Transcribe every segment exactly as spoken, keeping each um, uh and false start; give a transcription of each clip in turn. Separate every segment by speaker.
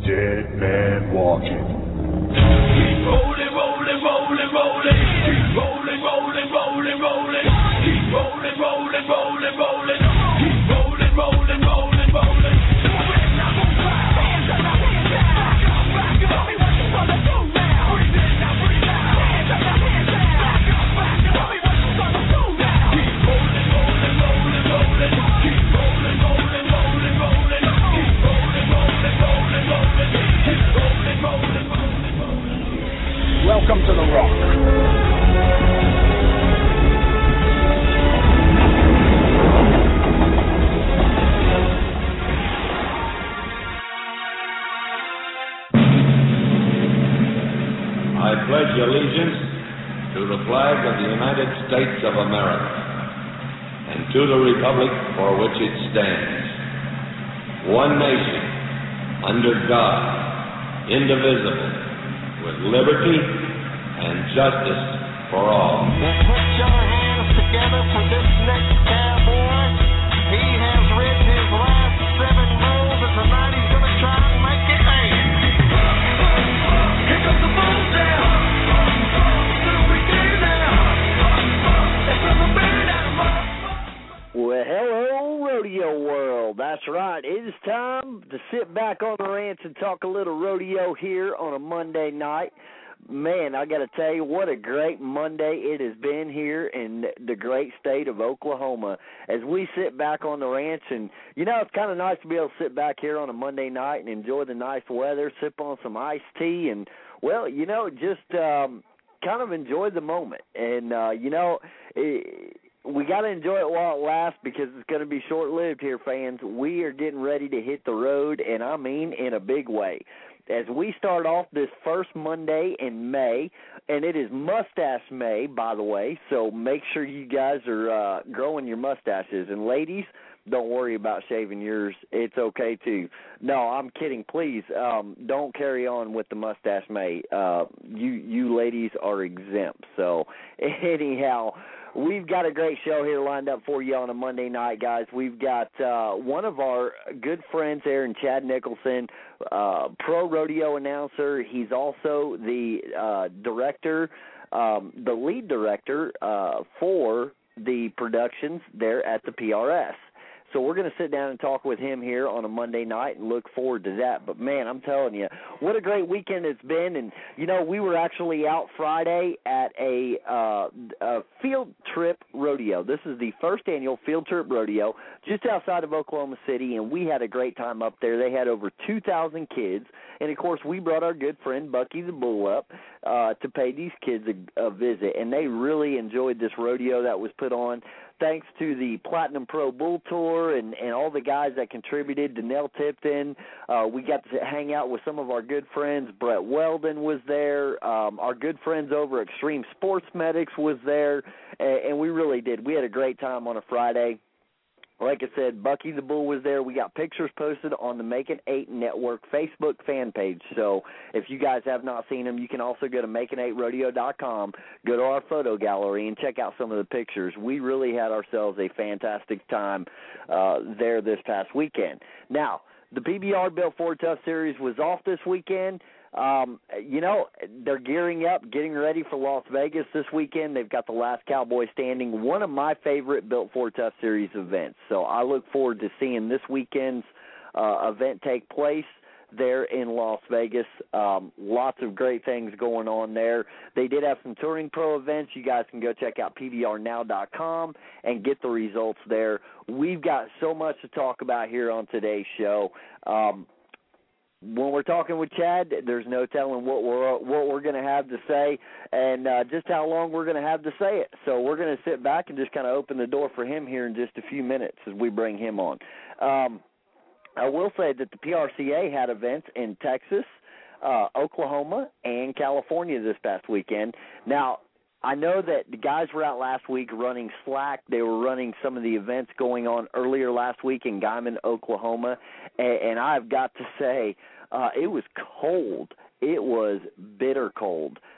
Speaker 1: dead man walking.
Speaker 2: Keep rolling, rolling, rolling, rolling. Keep rolling, rolling, rolling, rolling. Keep rolling, rolling, rolling, rolling. Keep rolling, rolling, rolling, rolling.
Speaker 1: Welcome to the Rock.
Speaker 3: I pledge allegiance to the flag of the United States of America and to the republic for which it stands, one nation, under God, indivisible, with liberty and justice for all.
Speaker 4: Put your hands together for this next cowboy. He has written his last seven moves, and tonight he's going to try and make it eight. Here comes the bull down. Till we get down. It's gonna burn out.
Speaker 5: Well, hello, rodeo world. That's right. It is time to sit back on the ranch and talk a little rodeo here on a Monday night. Man, I got to tell you, what a great Monday it has been here in the great state of Oklahoma as we sit back on the ranch. And, you know, it's kind of nice to be able to sit back here on a Monday night and enjoy the nice weather, sip on some iced tea, and, well, you know, just um, kind of enjoy the moment. And, uh, you know, it, we got to enjoy it while it lasts because it's going to be short-lived here, fans. We are getting ready to hit the road, and I mean in a big way. As we start off this first Monday in May, and it is Mustache May, by the way, so make sure you guys are uh, growing your mustaches. And ladies, don't worry about shaving yours. It's okay, too. No, I'm kidding. Please, um, don't carry on with the Mustache May. Uh, you, you ladies are exempt. So, anyhow, we've got a great show here lined up for you on a Monday night, guys. We've got uh, one of our good friends here in Chad Nicholson, uh, pro rodeo announcer. He's also the uh, director, um, the lead director uh, for the productions there at the P R S. So we're going to sit down and talk with him here on a Monday night and look forward to that. But, man, I'm telling you, what a great weekend it's been. And, you know, we were actually out Friday at a, uh, a field trip rodeo. This is the first annual field trip rodeo just outside of Oklahoma City, and we had a great time up there. They had over two thousand kids. And, of course, we brought our good friend Bucky the Bull up uh, to pay these kids a, a visit. And they really enjoyed this rodeo that was put on. Thanks to the Platinum Pro Bull Tour and, and all the guys that contributed, Donnell Tipton. Uh, we got to hang out with some of our good friends. Brett Weldon was there. Um, our good friends over at Extreme Sports Medics was there. And, and we really did. We had a great time on a Friday. Like I said, Bucky the Bull was there. We got pictures posted on the Making Eight Network Facebook fan page. So if you guys have not seen them, you can also go to making eight rodeo dot com, go to our photo gallery, and check out some of the pictures. We really had ourselves a fantastic time uh, there this past weekend. Now, the P B R Built Ford Tough Series was off this weekend. Um, you know, they're gearing up, getting ready for Las Vegas this weekend. They've got the last Cowboy standing, one of my favorite Built Ford Tough Series events. So I look forward to seeing this weekend's uh, event take place there in Las Vegas. Um, lots of great things going on there. They did have some Touring Pro events. You guys can go check out P B R now dot com and get the results there. We've got so much to talk about here on today's show. Um, When we're talking with Chad, there's no telling what we're what we're going to have to say and uh, just how long we're going to have to say it. So we're going to sit back and just kind of open the door for him here in just a few minutes as we bring him on. Um, I will say that the P R C A had events in Texas, uh, Oklahoma, and California this past weekend. Now, I know that the guys were out last week running slack. They were running some of the events going on earlier last week in Guymon, Oklahoma, and, and I've got to say uh, it was cold. It was bitter cold.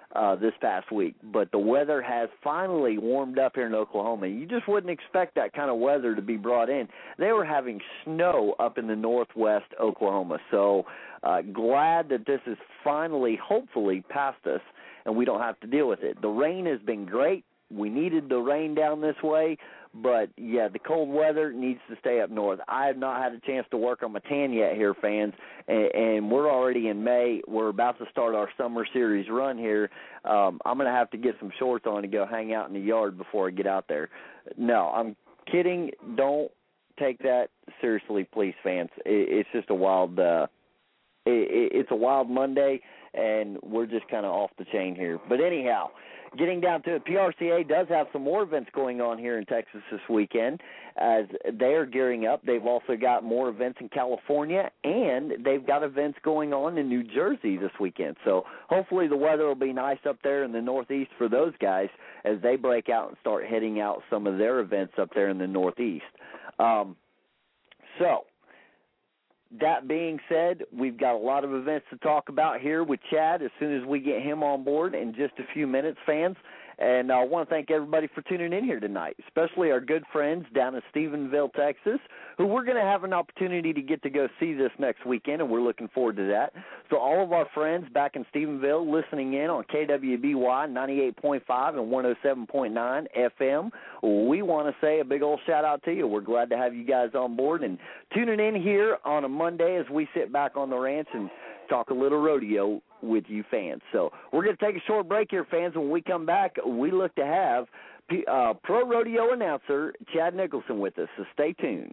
Speaker 5: uh, this past week. But the weather has finally warmed up here in Oklahoma. You just wouldn't expect that kind of weather to be brought in. They were having snow up in the northwest Oklahoma. So uh, glad that this is finally, hopefully, past us, and we don't have to deal with it. The rain has been great. We needed the rain down this way. But, yeah, the cold weather needs to stay up north. I have not had a chance to work on my tan yet here, fans, and, and we're already in May. We're about to start our summer series run here. Um, I'm going to have to get some shorts on and go hang out in the yard before I get out there. No, I'm kidding. Don't take that seriously, please, fans. It, it's just a wild uh, it, it's a wild Monday, and we're just kind of off the chain here. But anyhow, getting down to it, P R C A does have some more events going on here in Texas this weekend as they are gearing up. They've also got more events in California, and they've got events going on in New Jersey this weekend. So hopefully the weather will be nice up there in the Northeast for those guys as they break out and start heading out some of their events up there in the Northeast. Um, so that being said, we've got a lot of events to talk about here with Chad as soon as we get him on board in just a few minutes, fans. And I want to thank everybody for tuning in here tonight, especially our good friends down in Stephenville, Texas, who we're going to have an opportunity to get to go see this next weekend, and we're looking forward to that. So all of our friends back in Stephenville listening in on K W B Y ninety-eight point five and one oh seven point nine F M, we want to say a big old shout-out to you. We're glad to have you guys on board and tuning in here on a Monday as we sit back on the ranch and talk a little rodeo with you fans. So we're going to take a short break here, fans. When we come back, we look to have uh, pro rodeo announcer Chad Nicholson with us, so stay tuned.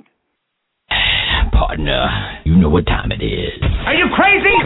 Speaker 6: Partner, you know what time it is.
Speaker 1: Are you crazy?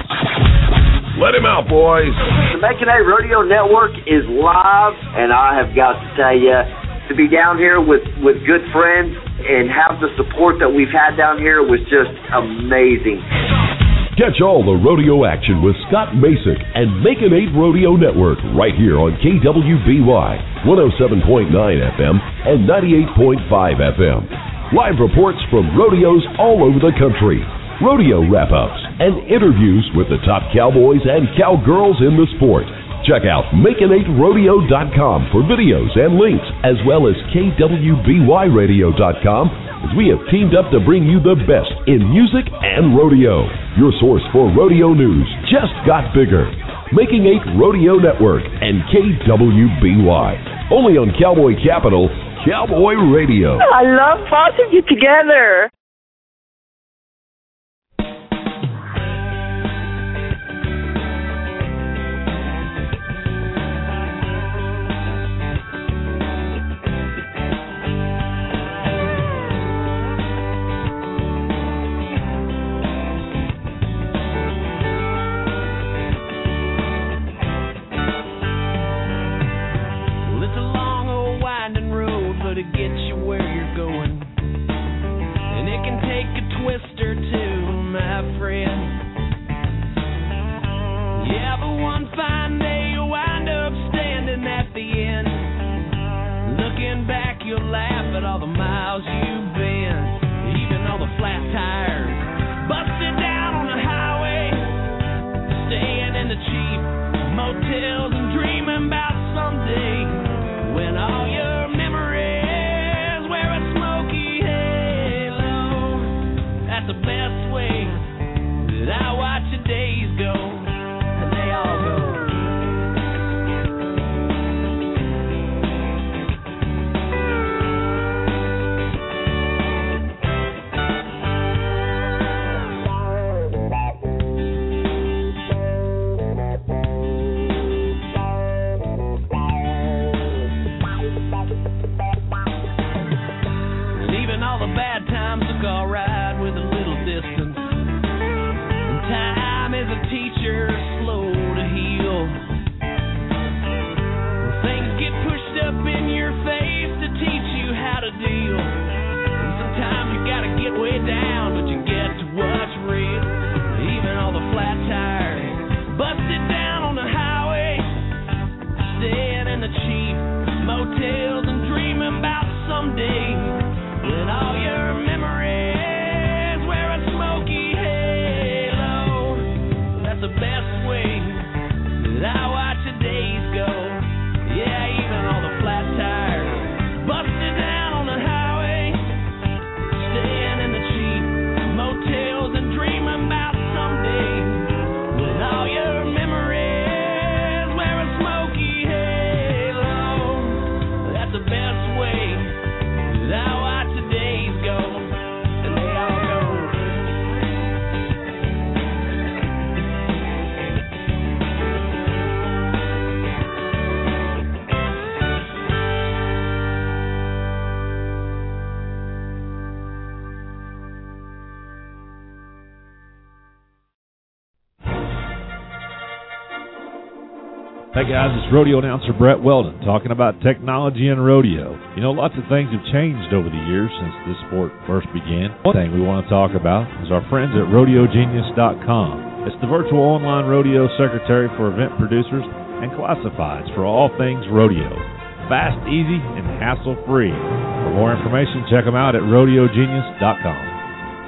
Speaker 1: Let him out, boys.
Speaker 7: The Making A Rodeo Network is live, and I have got to tell you, to be down here with, with good friends and have the support that we've had down here was just amazing.
Speaker 8: Catch all the rodeo action with Scott Masick and Making Eight Rodeo Network right here on K W B Y one oh seven point nine F M and ninety-eight point five F M. Live reports from rodeos all over the country, rodeo wrap-ups, and interviews with the top cowboys and cowgirls in the sport. Check out making eight rodeo dot com for videos and links, as well as K W B Y radio dot com, as we have teamed up to bring you the best in music and rodeo. Your source for rodeo news just got bigger. Making Eight Rodeo Network and K W B Y. Only on Cowboy Capital, Cowboy Radio.
Speaker 9: I love both of you together.
Speaker 2: To get you where you're going, and it can take a twist or two, my friend. Yeah, but one fine day you'll wind up standing at the end. Looking back, you'll laugh at all the miles you've been, even all the flat tires busted down on the highway, staying in the cheap motels and dreaming about someday when all your the best way that I watch the days go, and they all go. Even all the bad times look alright with a little distance. And time is a teacher, slow to heal. Things get pushed up in your face to teach you how to deal. And sometimes you gotta get way down, but you get to what's real. Even all the flat tires busted down on the highway, staying in the cheap motels and dreaming about someday when all your memories wear a smoky halo. That's the best
Speaker 10: Hey guys, it's rodeo announcer Brett Weldon talking about technology and rodeo. You know, lots of things have changed over the years since this sport first began. One thing we want to talk about is our friends at rodeo genius dot com. It's the virtual online rodeo secretary for event producers and classifieds for all things rodeo. Fast, easy, and hassle-free. For more information, check them out at rodeo genius dot com.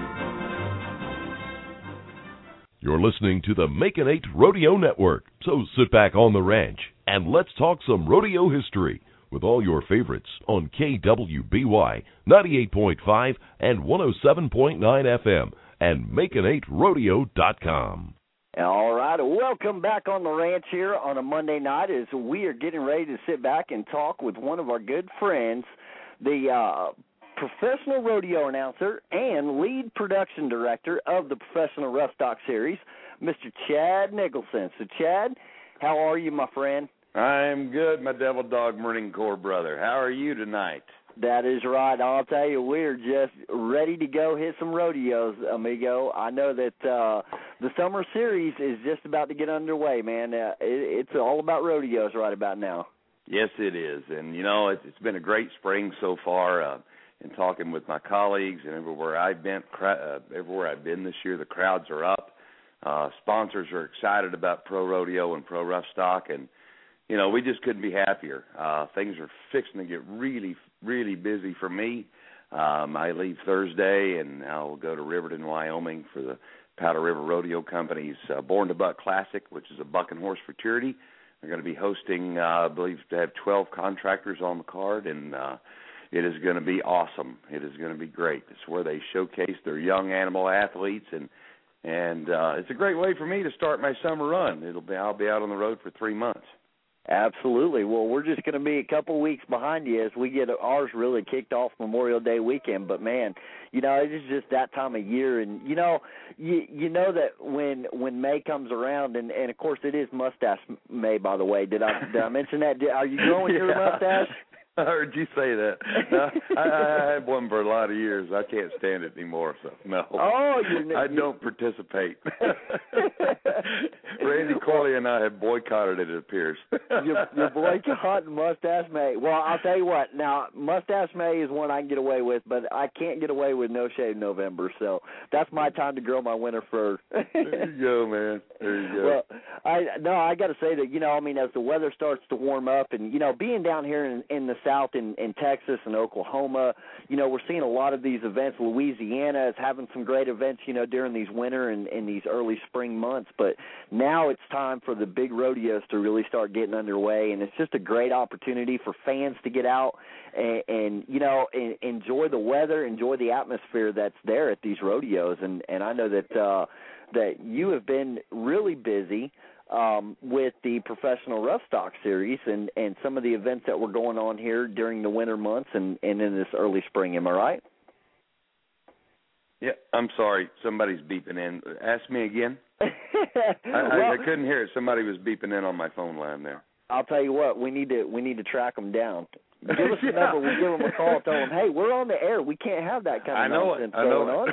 Speaker 8: You're listening to the Make an Eight Rodeo Network, so sit back on the ranch and let's talk some rodeo history with all your favorites on K W B Y ninety-eight point five and one oh seven point nine F M and make an eight rodeo dot com.
Speaker 5: All right, welcome back on the ranch here on a Monday night as we are getting ready to sit back and talk with one of our good friends, the uh, professional rodeo announcer and lead production director of the Professional Rough Stock Series, Mister Chad Nicholson. So, Chad, how are you, my friend?
Speaker 11: I'm good, my Devil Dog Marine Corps brother. How are you tonight?
Speaker 5: That is right. I'll tell you, we're just ready to go hit some rodeos, amigo. I know that uh, the summer series is just about to get underway, man. Uh, it, it's all about rodeos right about now.
Speaker 11: Yes, it is. And, you know, it's, it's been a great spring so far. Uh, and talking with my colleagues and everywhere I've been, uh, everywhere I've been this year, the crowds are up. Uh, sponsors are excited about Pro Rodeo and Pro Rough Stock, and you know we just couldn't be happier. Uh, things are fixing to get really, really busy for me. Um, I leave Thursday, and I'll go to Riverton, Wyoming, for the Powder River Rodeo Company's uh, Born to Buck Classic, which is a buck and horse futurity. They're going to be hosting, uh, I believe, to have twelve contractors on the card, and uh, it is going to be awesome. It is going to be great. It's where they showcase their young animal athletes, and and uh, it's a great way for me to start my summer run. It'll be I'll be out on the road for three months.
Speaker 5: Absolutely. Well, we're just going to be a couple weeks behind you as we get ours really kicked off Memorial Day weekend. But man, you know, it's just that time of year, and you know, you you know that when when May comes around, and, and of course it is Mustache May, by the way. Did I did I mention that? Did, are you growing
Speaker 11: yeah.
Speaker 5: your mustache?
Speaker 11: I heard you say that. No, I, I had one for a lot of years. I can't stand it anymore, so no.
Speaker 5: Oh, you're,
Speaker 11: I don't participate. Randy Corley and I have boycotted it, it appears.
Speaker 5: you're, you're boycotting Mustache May. Well, I'll tell you what. Now, Mustache May is one I can get away with, but I can't get away with No Shave November, so that's my time to grow my winter fur.
Speaker 11: There you go, man. There you go.
Speaker 5: Well, I no, I got to say that, you know, I mean, as the weather starts to warm up, and, you know, being down here in, in the South in, in Texas and Oklahoma, you know, we're seeing a lot of these events. Louisiana is having some great events, you know, during these winter and, and these early spring months. But now it's time for the big rodeos to really start getting underway, and it's just a great opportunity for fans to get out and, and you know, and, enjoy the weather, enjoy the atmosphere that's there at these rodeos. And, and I know that uh, that you have been really busy Um, with the Professional Rough Stock Series and, and some of the events that were going on here during the winter months and, and in this early spring. Am I right?
Speaker 11: Yeah, I'm sorry. Somebody's beeping in. Ask me again. I,
Speaker 5: well,
Speaker 11: I, I couldn't hear it. Somebody was beeping in on my phone line there.
Speaker 5: I'll tell you what. We need to we need to track them down. Give us a
Speaker 11: yeah.
Speaker 5: number. We'll give them a call. Tell them, hey, we're on the air. We can't have that kind of
Speaker 11: I know
Speaker 5: nonsense
Speaker 11: it. I know
Speaker 5: going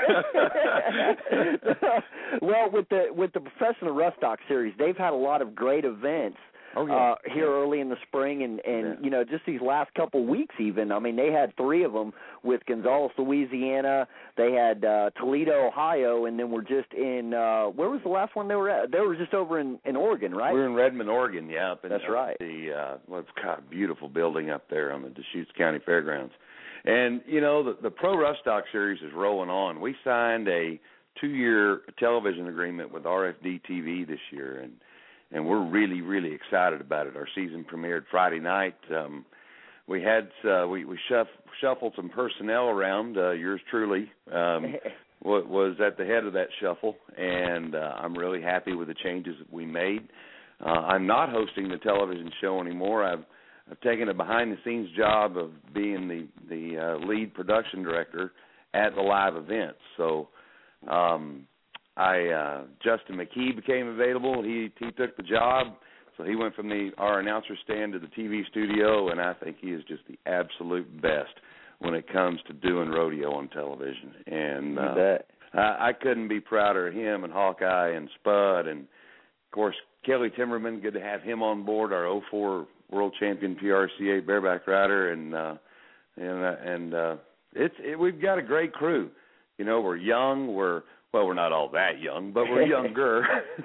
Speaker 11: it.
Speaker 5: on. Well, with the with the Professional Rough Stock Series, they've had a lot of great events
Speaker 11: oh, yeah.
Speaker 5: uh, here yeah. early in the spring, and, and
Speaker 11: yeah.
Speaker 5: you know, just these last couple weeks even. I mean, they had three of them with Gonzales, Louisiana. They had uh, Toledo, Ohio, and then we're just in, uh, where was the last one they were at? They were just over in, in Oregon, right?
Speaker 11: We're in Redmond, Oregon, yeah. Up in,
Speaker 5: That's right.
Speaker 11: The, uh, well, it's got a beautiful building up there on the Deschutes County Fairgrounds. And, you know, the, the Pro Rough Stock Series is rolling on. We signed a two-year television agreement with R F D T V this year, and and we're really, really excited about it. Our season premiered Friday night. Um, we had uh, we we shuff, shuffled some personnel around. Uh, yours truly um, was at the head of that shuffle, and uh, I'm really happy with the changes that we made. Uh, I'm not hosting the television show anymore. I've I've taken a behind-the-scenes job of being the the uh, lead production director at the live events. So. Um, I uh, Justin McKee became available. He he took the job, so he went from the our announcer stand to the T V studio, and I think he is just the absolute best when it comes to doing rodeo on television. And uh, I, I couldn't be prouder of him and Hawkeye and Spud and course, Kelly Timmerman, good to have him on board, our oh four world champion P R C A bareback rider, and uh, and uh, and uh, it's it, we've got a great crew. You know, we're young, we're well, we're not all that young, but we're younger,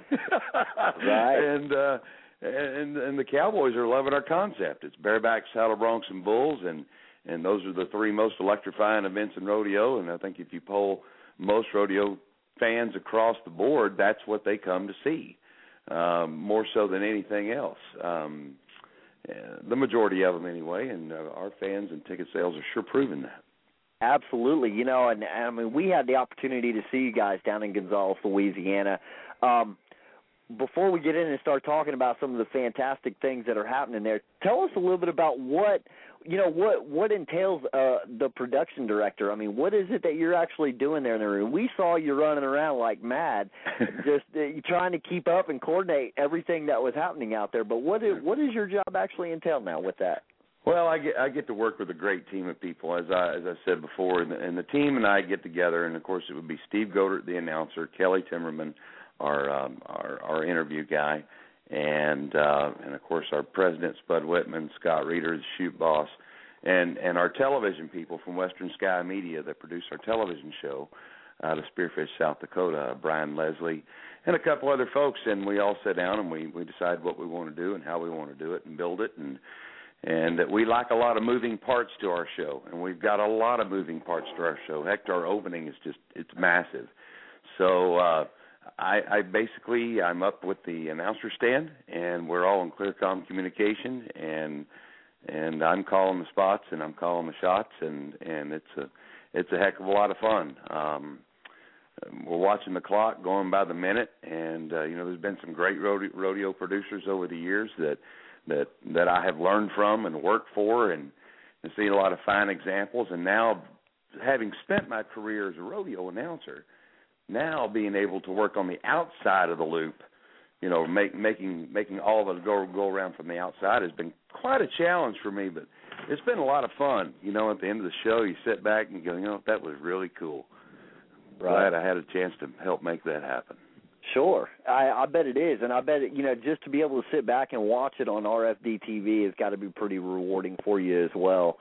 Speaker 5: right?
Speaker 11: And uh, and and the Cowboys are loving our concept. It's bareback, saddle broncs, and bulls, and and those are the three most electrifying events in rodeo. And I think if you poll most rodeo fans across the board, that's what they come to see, um, more so than anything else. Um, the majority of them, anyway, and uh, our fans and ticket sales are sure proving that.
Speaker 5: Absolutely. You know, and, and I mean, we had the opportunity to see you guys down in Gonzales, Louisiana. Um, before we get in and start talking about some of the fantastic things that are happening there, tell us a little bit about what, you know, what, what entails uh, the production director. I mean, what is it that you're actually doing there in the room? We saw you running around like mad, just uh, trying to keep up and coordinate everything that was happening out there. But what is, what does your job actually entail now with that?
Speaker 11: Well, I get I get to work with a great team of people, as I as I said before, and the, and the team and I get together, and of course it would be Steve Godert, the announcer, Kelly Timmerman, our um, our, our interview guy, and uh, and of course our president Spud Whitman, Scott Reeder, the shoot boss, and and our television people from Western Sky Media that produce our television show out of Spearfish, South Dakota, Brian Leslie, and a couple other folks, and we all sit down and we we decide what we want to do and how we want to do it and build it. and. And we like a lot of moving parts to our show, and we've got a lot of moving parts to our show. Heck, our opening is just, it's massive. So uh, I, I basically, I'm up with the announcer stand, and we're all in Clearcom communication, and and I'm calling the spots, and I'm calling the shots, and, and it's a it's a heck of a lot of fun. Um, we're watching the clock going by the minute, and, uh, you know, there's been some great rodeo, rodeo producers over the years that, that that I have learned from and worked for, and, and seen a lot of fine examples. And now, having spent my career as a rodeo announcer, now being able to work on the outside of the loop, you know, make, making making all of it go go around from the outside has been quite a challenge for me. But it's been a lot of fun. You know, at the end of the show, you sit back and you go, you know, that was really cool.
Speaker 5: Right.
Speaker 11: Glad I had a chance to help make that happen.
Speaker 5: Sure, I, I bet it is, and I bet it, you know, just to be able to sit back and watch it on R F D T V has got to be pretty rewarding for you as well.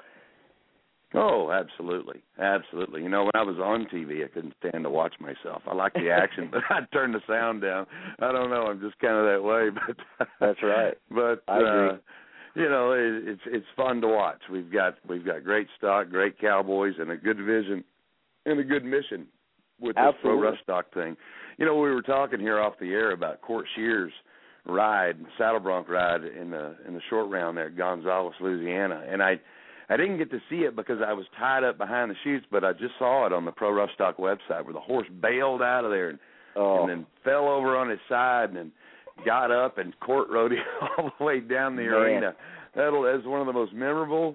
Speaker 11: Oh, absolutely, absolutely. You know, when I was on T V, I couldn't stand to watch myself. I like the action, but I'd turn the sound down. I don't know, I'm just kind of that way. But
Speaker 5: that's right.
Speaker 11: But
Speaker 5: I agree.
Speaker 11: Uh, you know, it, it's it's fun to watch. We've got we've got great stock, great cowboys, and a good vision and a good mission with this
Speaker 5: Absolutely.
Speaker 11: pro rough stock thing. You know, we were talking here off the air about Court Shear's ride, saddle bronc ride in the in the short round there at Gonzales, Louisiana, and I I didn't get to see it because I was tied up behind the chutes, but I just saw it on the Pro Rough Stock website where the horse bailed out of there and,
Speaker 5: oh.
Speaker 11: and then fell over on his side and then got up and Court rode him all the way down the
Speaker 5: Man.
Speaker 11: arena. That'll that's one of the most memorable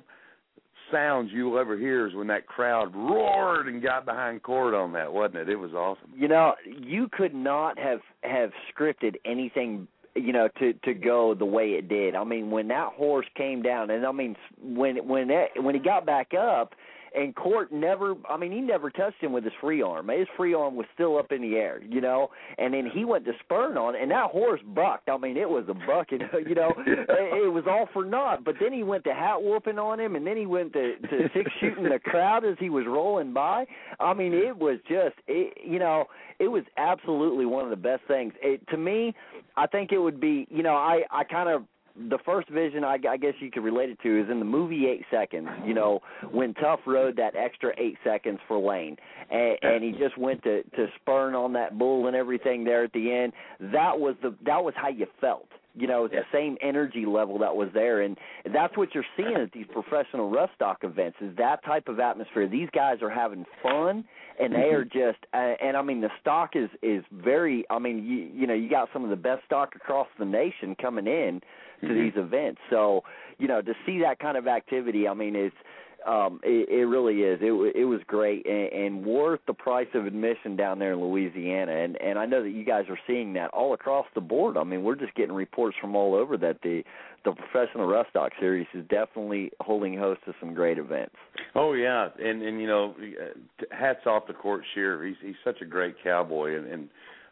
Speaker 11: sounds you'll ever hear is when that crowd roared and got behind Court on that, wasn't it? It was awesome.
Speaker 5: You know, you could not have, have scripted anything, you know, to, to go the way it did. I mean, when that horse came down, and I mean, when when it, when he got back up, and Court never, I mean, he never touched him with his free arm. His free arm was still up in the air, you know, and then he went to spurn on it, and that horse bucked. I mean, it was a bucket, you know, it, it was all for naught. But then he went to hat whooping on him, and then he went to, to six shooting the crowd as he was rolling by. I mean, it was just, it, you know, it was absolutely one of the best things. It, to me, I think it would be, you know, I, I kind of, the first vision I, I guess you could relate it to is in the movie Eight Seconds, you know, when Tough rode that extra eight seconds for Lane, and, and he just went to, to spurn on that bull and everything there at the end. That was the that was how you felt. You know, the same energy level that was there, and that's what you're seeing at these professional rough stock events is that type of atmosphere. These guys are having fun, and they are just, uh, and I mean, the stock is, is very, I mean, you, you know, you got some of the best stock across the nation coming in to mm-hmm. these events. So, you know, to see that kind of activity, I mean, it's, Um, it, it really is. It, it was great and, and worth the price of admission down there in Louisiana. And, and I know that you guys are seeing that all across the board. I mean, we're just getting reports from all over that the the Professional Rough Stock Series is definitely holding host to some great events.
Speaker 11: Oh yeah, and and you know, hats off to Court Shear. He's he's such a great cowboy, and, and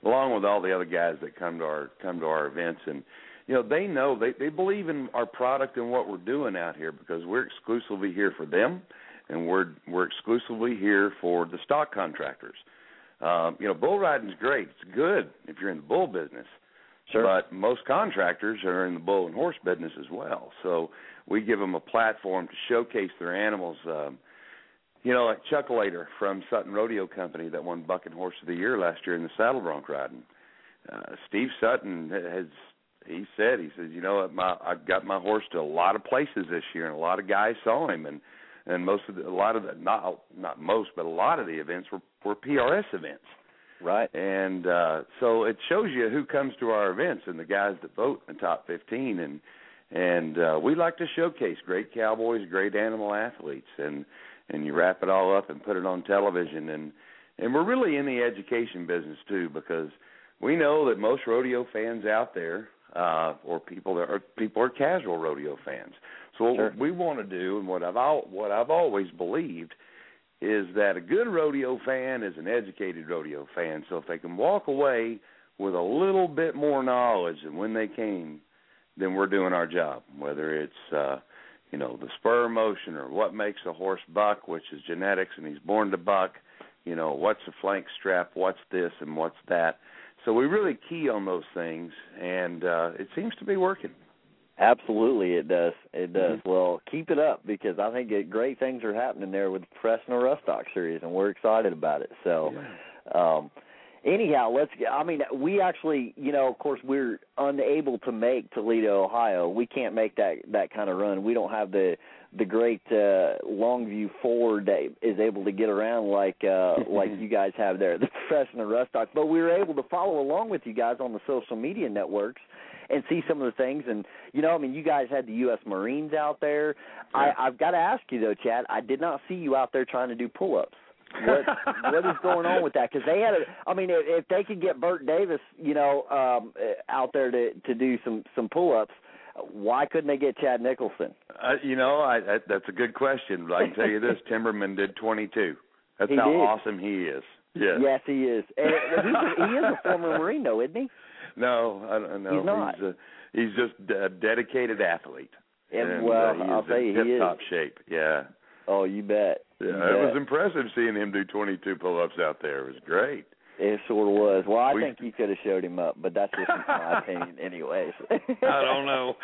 Speaker 11: along with all the other guys that come to our come to our events. And you know, they know they they believe in our product and what we're doing out here because we're exclusively here for them, and we're we're exclusively here for the stock contractors. Um, you know, bull riding's great. It's good if you're in the bull business.
Speaker 5: Sure.
Speaker 11: But most contractors are in the bull and horse business as well. So we give them a platform to showcase their animals. Um, you know, like Chuck Later from Sutton Rodeo Company that won Buck and Horse of the Year last year in the saddle bronc riding. Uh, Steve Sutton has, he said, he says, you know, my, I got my horse to a lot of places this year, and a lot of guys saw him, and and most of the, a lot of the, not not most, but a lot of the events were, were P R S events.
Speaker 5: Right.
Speaker 11: And uh, so it shows you who comes to our events and the guys that vote in the top fifteen. And and uh, we like to showcase great cowboys, great animal athletes, and and you wrap it all up and put it on television. And, and we're really in the education business, too, because we know that most rodeo fans out there uh, or people that are people are casual rodeo fans. So what
Speaker 5: Sure.
Speaker 11: we want to do, and what I've al- what I've always believed, is that a good rodeo fan is an educated rodeo fan. So if they can walk away with a little bit more knowledge than when they came, then we're doing our job, whether it's, uh, you know, the spur motion or what makes a horse buck, which is genetics, and he's born to buck, you know, what's a flank strap, what's this and what's that. So we really key on those things, and uh, it seems to be working.
Speaker 5: Absolutely, it does. It does.
Speaker 11: Mm-hmm.
Speaker 5: Well, keep it up because I think it, great things are happening there with the Professional Rough Stock Series, and we're excited about it. So,
Speaker 11: Yeah.
Speaker 5: um, anyhow, let's get, I mean, we actually, you know, of course, we're unable to make Toledo, Ohio. We can't make that, that kind of run. We don't have the the great uh, Longview Ford that is able to get around like uh, like you guys have there, the Professional Rough Stock. But we were able to follow along with you guys on the social media networks and see some of the things. And, you know, I mean, you guys had the U S Marines out there.
Speaker 11: Yeah.
Speaker 5: I, I've got to ask you, though, Chad, I did not see you out there trying to do pull-ups. What what is going on with that? Because they had a, I mean, if, if they could get Bert Davis, you know, um, out there to, to do some, some pull-ups, why couldn't they get Chad Nicholson?
Speaker 11: Uh, you know, I, I, that's a good question. But I can tell you this: Timberman did twenty-two. That's
Speaker 5: He
Speaker 11: how
Speaker 5: did.
Speaker 11: awesome he is. Yes.
Speaker 5: Yes, he is. And he's a, he is a former Marine, though, isn't he?
Speaker 11: No, I don't know.
Speaker 5: He's not.
Speaker 11: He's, a, he's just a dedicated athlete.
Speaker 5: And,
Speaker 11: and
Speaker 5: well,
Speaker 11: uh, he
Speaker 5: I'll
Speaker 11: is
Speaker 5: tell you,
Speaker 11: in
Speaker 5: he is.
Speaker 11: tip-top shape. Yeah.
Speaker 5: Oh, you bet.
Speaker 11: Yeah,
Speaker 5: you
Speaker 11: it
Speaker 5: bet.
Speaker 11: was impressive seeing him do twenty-two pull-ups out there. It was great.
Speaker 5: It sort of was. Well, I
Speaker 11: We-
Speaker 5: think you could have showed him up, but that's just my opinion anyways.
Speaker 11: I don't know.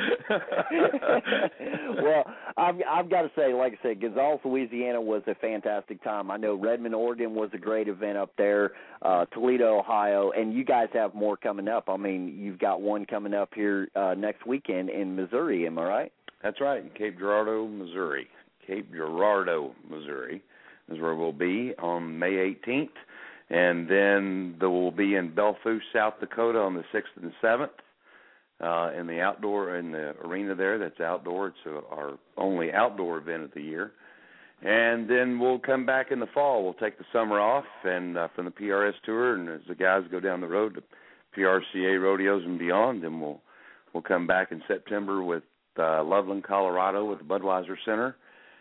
Speaker 5: Well, I've, I've got to say, like I said, Gonzales, Louisiana was a fantastic time. I know Redmond, Oregon was a great event up there, uh, Toledo, Ohio, and you guys have more coming up. I mean, you've got one coming up here uh, next weekend in Missouri, am I right?
Speaker 11: That's right, in Cape Girardeau, Missouri. Cape Girardeau, Missouri is where we'll be on May eighteenth. And then there will be in Belfast, South Dakota on the sixth and seventh uh, in the outdoor, in the arena there that's outdoor. It's uh, our only outdoor event of the year. And then we'll come back in the fall. We'll take the summer off and uh, from the P R S Tour, and as the guys go down the road to P R C A rodeos and beyond, then we'll, we'll come back in September with uh, Loveland, Colorado with the Budweiser Center,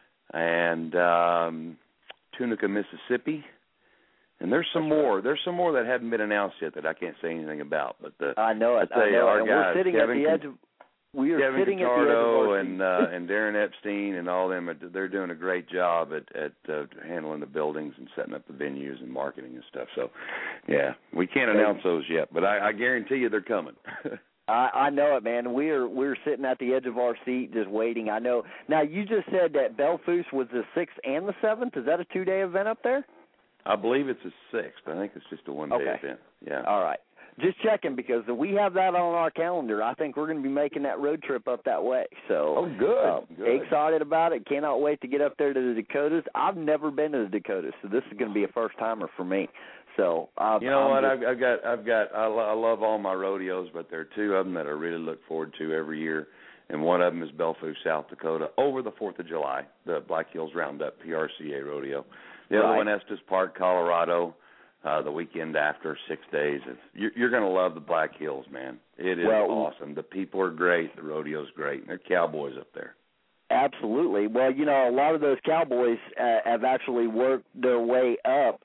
Speaker 11: and um, Tunica, Mississippi. And there's some
Speaker 5: That's
Speaker 11: more.
Speaker 5: right.
Speaker 11: There's some more that haven't been announced yet that I can't say anything about. But the,
Speaker 5: I know it.
Speaker 11: I tell
Speaker 5: I
Speaker 11: you,
Speaker 5: know
Speaker 11: our
Speaker 5: it. And
Speaker 11: guys,
Speaker 5: we're sitting
Speaker 11: Kevin
Speaker 5: at the edge of. We are
Speaker 11: Kevin
Speaker 5: sitting at the edge of
Speaker 11: Contardo
Speaker 5: our
Speaker 11: and
Speaker 5: seat.
Speaker 11: uh, and Darren Epstein and all them, are- they're doing a great job at at uh, handling the buildings and setting up the venues and marketing and stuff. So, yeah, we can't announce those yet, but I, I guarantee you they're coming.
Speaker 5: I, I know it, man. We're we're sitting at the edge of our seat just waiting. I know. Now, you just said that Belfast was the sixth and the seventh. Is that a two-day event up there?
Speaker 11: I believe it's a sixth. I think it's just a one-day
Speaker 5: Okay.
Speaker 11: event. Yeah.
Speaker 5: All right. Just checking because we have that on our calendar. I think we're going to be making that road trip up that way. So,
Speaker 11: Oh, good.
Speaker 5: uh,
Speaker 11: good.
Speaker 5: excited about it. Cannot wait to get up there to the Dakotas. I've never been to the Dakotas, so this is going to be a first-timer for me. So, I've,
Speaker 11: You know
Speaker 5: I'm
Speaker 11: what?
Speaker 5: just-
Speaker 11: I've, I've got, I've got. I, lo- I love all my rodeos, but there are two of them that I really look forward to every year, and one of them is Belfast, South Dakota, over the Fourth of July, the Black Hills Roundup P R C A rodeo. The other
Speaker 5: Right.
Speaker 11: one, Estes Park, Colorado, uh, the weekend after, six days. It's, you're, you're going to love the Black Hills, man. It is
Speaker 5: Well,
Speaker 11: awesome. The people are great. The rodeo's great. And they're cowboys up there.
Speaker 5: Absolutely. Well, you know, a lot of those cowboys uh, have actually worked their way up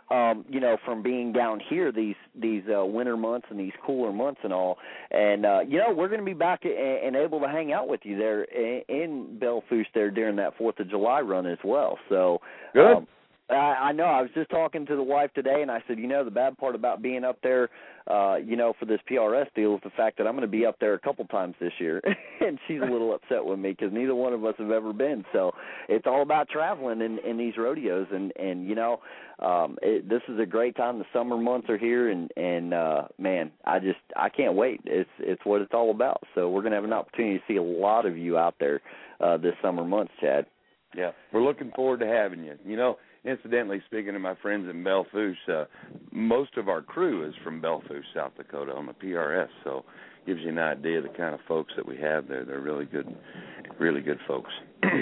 Speaker 5: um, you know, from being down here these these uh, winter months and these cooler months and all. And, uh, you know, we're going to be back a- and able to hang out with you there in, in Belle Fourche there during that fourth of July run as well. So,
Speaker 11: good.
Speaker 5: Um, I, I know. I was just talking to the wife today, and I said, you know, the bad part about being up there, uh, you know, for this P R S deal is the fact that I'm going to be up there a couple times this year. And she's a little upset with me because neither one of us have ever been. So it's all about traveling in, in these rodeos. And, and you know, um, it, this is a great time. The summer months are here, and, and uh, man, I just I can't wait. It's, it's what it's all about. So we're going to have an opportunity to see a lot of you out there uh, this summer months, Chad.
Speaker 11: Yeah, we're looking forward to having you. You know, incidentally, speaking of my friends in Belle Fourche, uh, most of our crew is from Belle Fourche, South Dakota on the P R S, so gives you an idea of the kind of folks that we have there. They're really good, really good folks.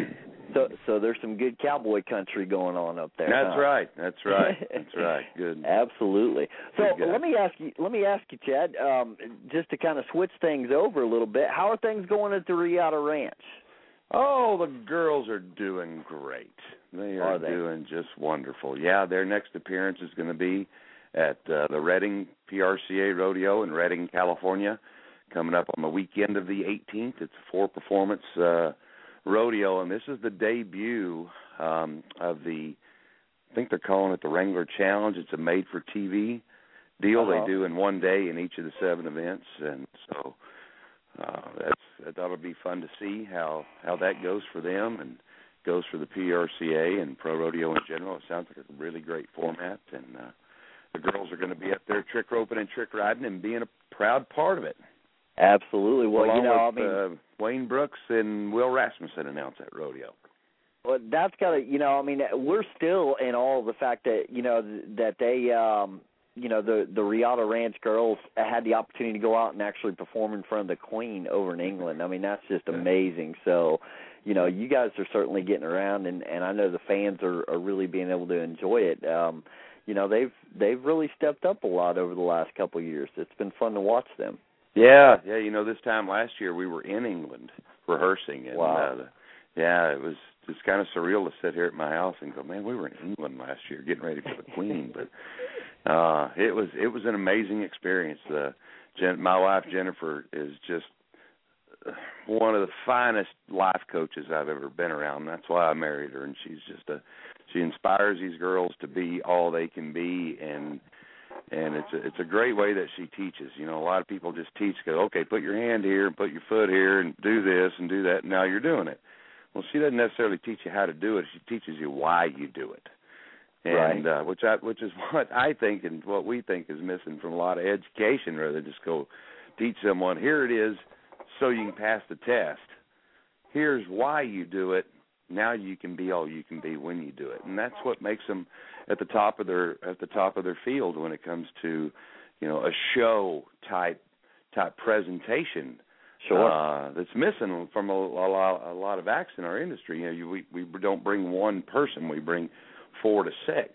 Speaker 5: so so there's some good cowboy country going on up there.
Speaker 11: That's
Speaker 5: huh?
Speaker 11: right. That's right. That's right. Good.
Speaker 5: Absolutely. So
Speaker 11: good
Speaker 5: let me ask you, let me ask you, Chad, um, just to kind of switch things over a little bit, how are things going at the Riata Ranch?
Speaker 11: Oh, the girls are doing great. They are,
Speaker 5: are they?
Speaker 11: doing just wonderful. Yeah, their next appearance is going to be at uh, the Redding P R C A Rodeo in Redding, California, coming up on the weekend of the eighteenth. It's a four-performance uh, rodeo, and this is the debut um, of the, I think they're calling it the Wrangler Challenge. It's a made-for-T V deal
Speaker 5: uh-huh.
Speaker 11: they do in one day in each of the seven events, and so uh, that's that'll be fun to see how, how that goes for them and goes for the P R C A and pro rodeo in general. It sounds like a really great format, and uh, the girls are going to be up there trick roping and trick riding and being a proud part of it.
Speaker 5: Absolutely. Well,
Speaker 11: Along
Speaker 5: you know,
Speaker 11: with,
Speaker 5: I mean,
Speaker 11: uh, Wayne Brooks and Will Rasmussen announced that rodeo.
Speaker 5: Well, that's got to, you know, I mean, we're still in all of the fact that, you know, that they, um, you know, the, the Riata Ranch girls had the opportunity to go out and actually perform in front of the Queen over in England. I mean, that's just amazing. So, you know, you guys are certainly getting around, and, and I know the fans are, are really being able to enjoy it. Um, you know, they've they've really stepped up a lot over the last couple of years. It's been fun to watch them.
Speaker 11: Yeah, yeah. You know, this time last year we were in England rehearsing, and
Speaker 5: wow.
Speaker 11: uh, the, yeah, it was just kind of surreal to sit here at my house and go, man, we were in England last year getting ready for the Queen, but. Uh, it was it was an amazing experience. Uh, Jen, my wife Jennifer is just one of the finest life coaches I've ever been around. That's why I married her, and she's just a she inspires these girls to be all they can be, and and it's a, it's a great way that she teaches. You know, a lot of people just teach, go, okay, put your hand here and put your foot here and do this and do that. And now you're doing it. Well, she doesn't necessarily teach you how to do it. She teaches you why you do it. And
Speaker 5: right.
Speaker 11: uh, which I, which is what I think and what we think is missing from a lot of education, rather than just go teach someone, here it is so you can pass the test. Here's why you do it. Now you can be all you can be when you do it. And that's what makes them at the top of their at the top of their field when it comes to, you know, a show type type presentation.
Speaker 5: Sure.
Speaker 11: Uh, that's missing from a, a, lot, a lot of acts in our industry. You know, you, we we don't bring one person. We bring four to six,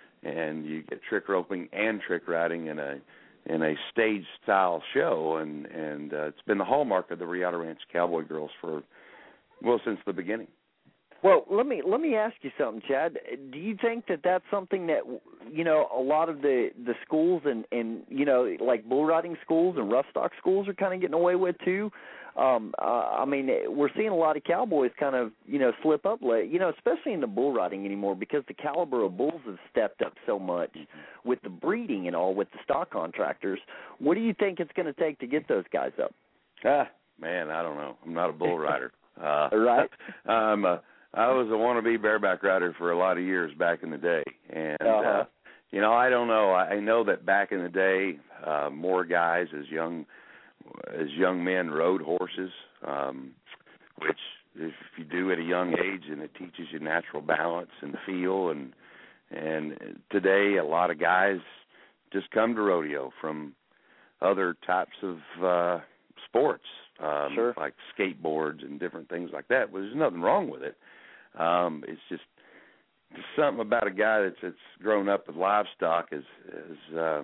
Speaker 11: and you get trick roping and trick riding in a in a stage style show, and and uh, it's been the hallmark of the Riata Ranch Cowboy Girls for well since the beginning.
Speaker 5: Well, let me let me ask you something, Chad. Do you think that that's something that, you know, a lot of the, the schools and, and, you know, like bull riding schools and rough stock schools are kind of getting away with too? Um, uh, I mean, we're seeing a lot of cowboys kind of, you know, slip up late, you know, especially in the bull riding anymore, because the caliber of bulls have stepped up so much with the breeding and all, with the stock contractors. What do you think it's going to take to get those guys up?
Speaker 11: Ah, man, I don't know. I'm not a bull rider. Uh,
Speaker 5: right.
Speaker 11: I'm a I was a wannabe bareback rider for a lot of years back in the day, and
Speaker 5: uh-huh.
Speaker 11: uh, you know, I don't know. I, I know that back in the day, uh, more guys as young as young men rode horses, um, which if you do at a young age, and it teaches you natural balance and feel, and and today a lot of guys just come to rodeo from other types of uh, sports, um,
Speaker 5: sure.
Speaker 11: like skateboards and different things like that. Well, there's nothing wrong with it. Um, it's just, just something about a guy that's, that's grown up with livestock, as, as uh,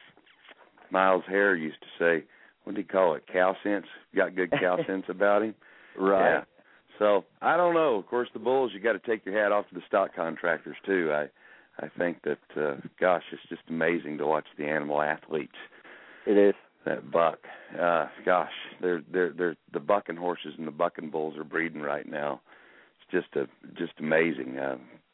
Speaker 11: Miles Hare used to say. What did he call it? Cow sense. Got good cow sense about him.
Speaker 5: Right.
Speaker 11: Yeah. So I don't know. Of course, the bulls, you got to take your hat off to the stock contractors too. I, I think that, uh, gosh, it's just amazing to watch the animal athletes.
Speaker 5: It is.
Speaker 11: That buck, uh, gosh, they're they're they're the bucking horses and the bucking bulls are breeding right now. It's just a just amazing. Uh,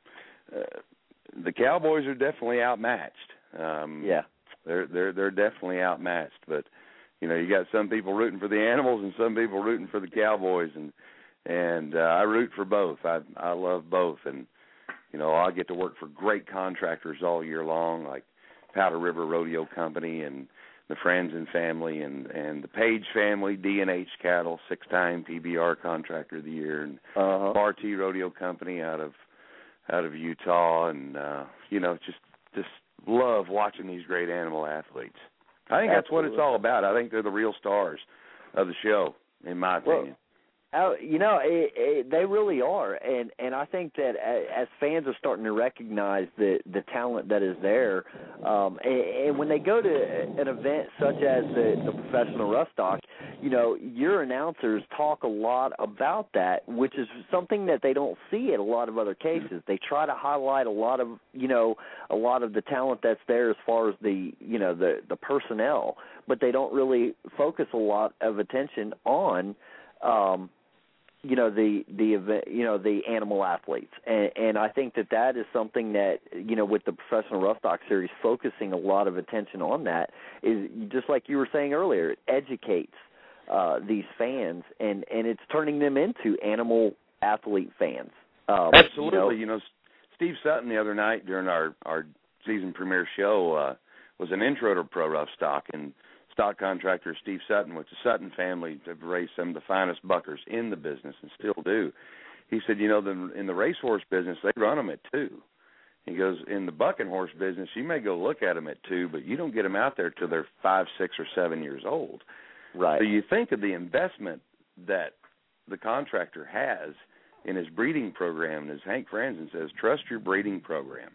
Speaker 11: uh, the Cowboys are definitely outmatched. Um,
Speaker 5: yeah,
Speaker 11: they're they're they're definitely outmatched. But you know, you got some people rooting for the animals and some people rooting for the Cowboys, and and uh, I root for both. I I love both, and you know, I get to work for great contractors all year long, like Powder River Rodeo Company and the Friends and Family, and, and the Page family, D and H Cattle, six-time P B R Contractor of the Year, and
Speaker 5: uh-huh.
Speaker 11: R T Rodeo Company out of out of Utah, and uh, you know, just just love watching these great animal athletes. I think that's what it's all about. I think they're the real stars of the show, in my opinion.
Speaker 5: Well, Uh, you know, it, it, they really are, and and I think that as fans are starting to recognize the the talent that is there, um, and, and when they go to an event such as the, the Professional Rough Stock, you know, your announcers talk a lot about that, which is something that they don't see in a lot of other cases. They try to highlight a lot of, you know, a lot of the talent that's there as far as the, you know, the the personnel, but they don't really focus a lot of attention on. Um, you know, the, the, you know, the animal athletes. And, and I think that that is something that, you know, with the Professional Rough Stock Series, focusing a lot of attention on that is, just like you were saying earlier, it educates uh, these fans, and, and it's turning them into animal athlete fans. Um,
Speaker 11: Absolutely. You know,
Speaker 5: you know,
Speaker 11: Steve Sutton the other night during our, our season premiere show uh, was an intro to Pro Rough Stock, and stock contractor Steve Sutton, which the Sutton family have raised some of the finest buckers in the business and still do. He said, you know, the, in the racehorse business, they run them at two. He goes, in the bucking horse business, you may go look at them at two, but you don't get them out there till they're five, six, or seven years old.
Speaker 5: Right.
Speaker 11: So you think of the investment that the contractor has in his breeding program, and as Hank Franzen says, trust your breeding program.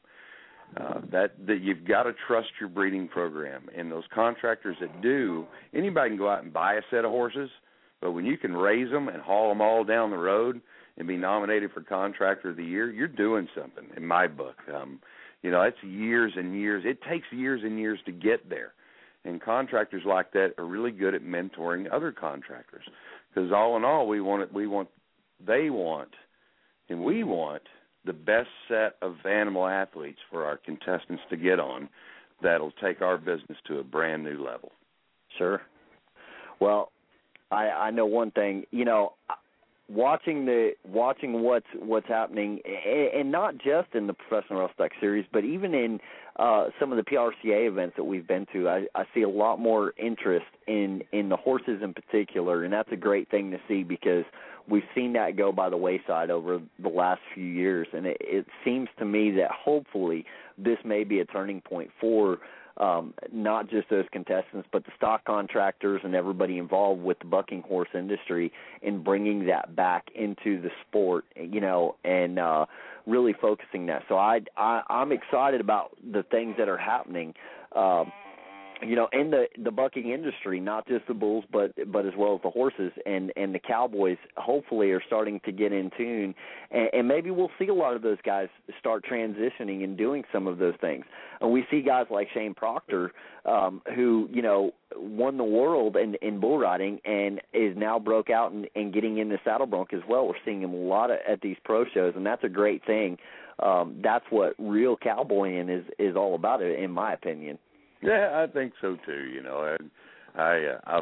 Speaker 11: Uh, that that you've got to trust your breeding program, and those contractors that do, anybody can go out and buy a set of horses, but when you can raise them and haul them all down the road and be nominated for Contractor of the Year, you're doing something. In my book, um, you know, it's years and years. It takes years and years to get there, and contractors like that are really good at mentoring other contractors, because all in all, we want it. We want, they want, and we want the best set of animal athletes for our contestants to get on that'll take our business to a brand new level.
Speaker 5: Sure. Well, I, I know one thing, you know, watching the watching what's what's happening, and not just in the Professional Rough Stock Series, but even in uh, some of the P R C A events that we've been to, I, I see a lot more interest in, in the horses in particular, and that's a great thing to see, because we've seen that go by the wayside over the last few years, and it, it seems to me that hopefully this may be a turning point for um, not just those contestants, but the stock contractors and everybody involved with the bucking horse industry in bringing that back into the sport, you know, and uh, really focusing that. So I, I, I'm excited about the things that are happening, um, you know, in the, the bucking industry, not just the bulls, but but as well as the horses, and, and the Cowboys hopefully are starting to get in tune, and, and maybe we'll see a lot of those guys start transitioning and doing some of those things. And we see guys like Shane Proctor, um, who, you know, won the world in, in bull riding and is now broke out and, and getting in the saddle bronc as well. We're seeing him a lot of, at these pro shows, and that's a great thing. Um, that's what real cowboying is, is all about, in my opinion.
Speaker 11: Yeah, I think so too. You know, I, I, uh, I've,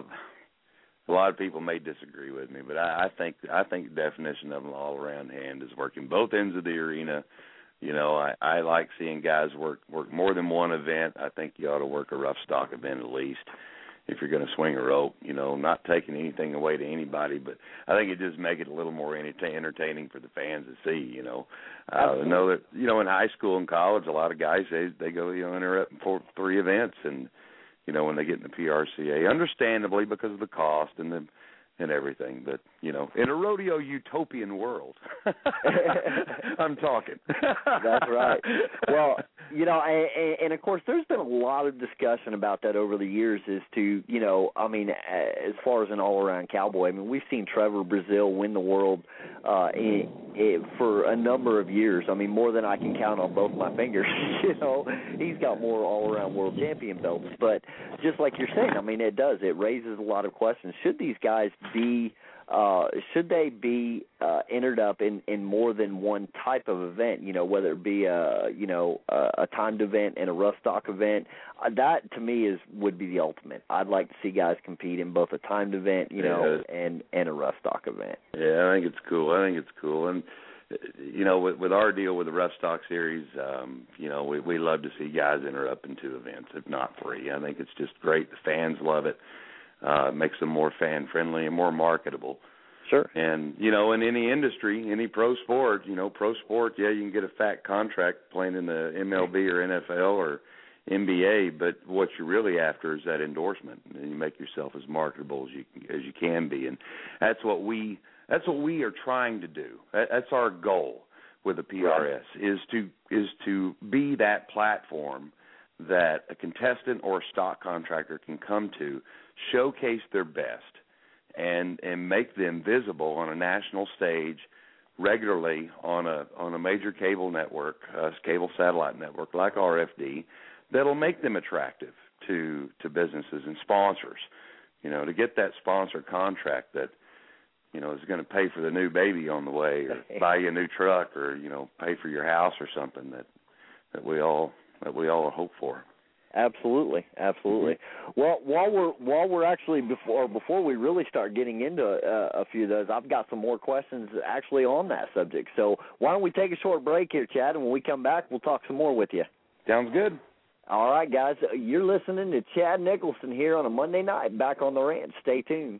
Speaker 11: a lot of people may disagree with me, but I, I think I think the definition of an all-around hand is working both ends of the arena. You know, I, I like seeing guys work work more than one event. I think you ought to work a rough stock event at least if you're going to swing a rope. You know, not taking anything away to anybody, but I think it just make it a little more entertaining for the fans to see. You know, uh, I know that, you know, in high school and college, a lot of guys they they go, you know, enter up for three events, and you know, when they get in the P R C A, understandably because of the cost and the and everything. But you know, in a rodeo utopian world, I'm talking.
Speaker 5: That's right. Well, You know, and, and of course, there's been a lot of discussion about that over the years as to, you know, I mean, as far as an all-around cowboy. I mean, we've seen Trevor Brazile win the world uh, in, in, for a number of years. I mean, more than I can count on both my fingers. You know, he's got more all-around world champion belts. But just like you're saying, I mean, it does. It raises a lot of questions. Should these guys be Uh, should they be uh, entered up in, in more than one type of event, you know, whether it be a, you know, a, a timed event and a rough stock event? Uh, that, to me, is would be the ultimate. I'd like to see guys compete in both a timed event, you know, yeah. and, and a rough stock event.
Speaker 11: Yeah, I think it's cool. I think it's cool. And, you know, with, with our deal with the rough stock series, um, you know, we, we love to see guys enter up in two events, if not three. I think it's just great. The fans love it. Uh, makes them more fan-friendly and more marketable.
Speaker 5: Sure.
Speaker 11: And, you know, in any industry, any pro sport, you know, pro sport, yeah, you can get a fat contract playing in the M L B or N F L or N B A, but what you're really after is that endorsement, and you make yourself as marketable as you as you can be. And that's what we that's what we are trying to do. That's our goal with the P R S, right. is to is to be that platform that a contestant or a stock contractor can come to, showcase their best, and and make them visible on a national stage regularly on a on a major cable network, uh, cable satellite network like R F D, that'll make them attractive to to businesses and sponsors. You know, to get that sponsor contract that, you know, is going to pay for the new baby on the way, or buy you a new truck, or, you know, pay for your house or something that that we all that we all hope for.
Speaker 5: Absolutely, absolutely. Mm-hmm. Well, while we're while we're actually before before we really start getting into uh, a few of those, I've got some more questions actually on that subject. So why don't we take a short break here, Chad, and when we come back, we'll talk some more with you.
Speaker 11: Sounds good.
Speaker 5: All right, guys, you're listening to Chad Nicholson here on a Monday night back on the ranch. Stay tuned.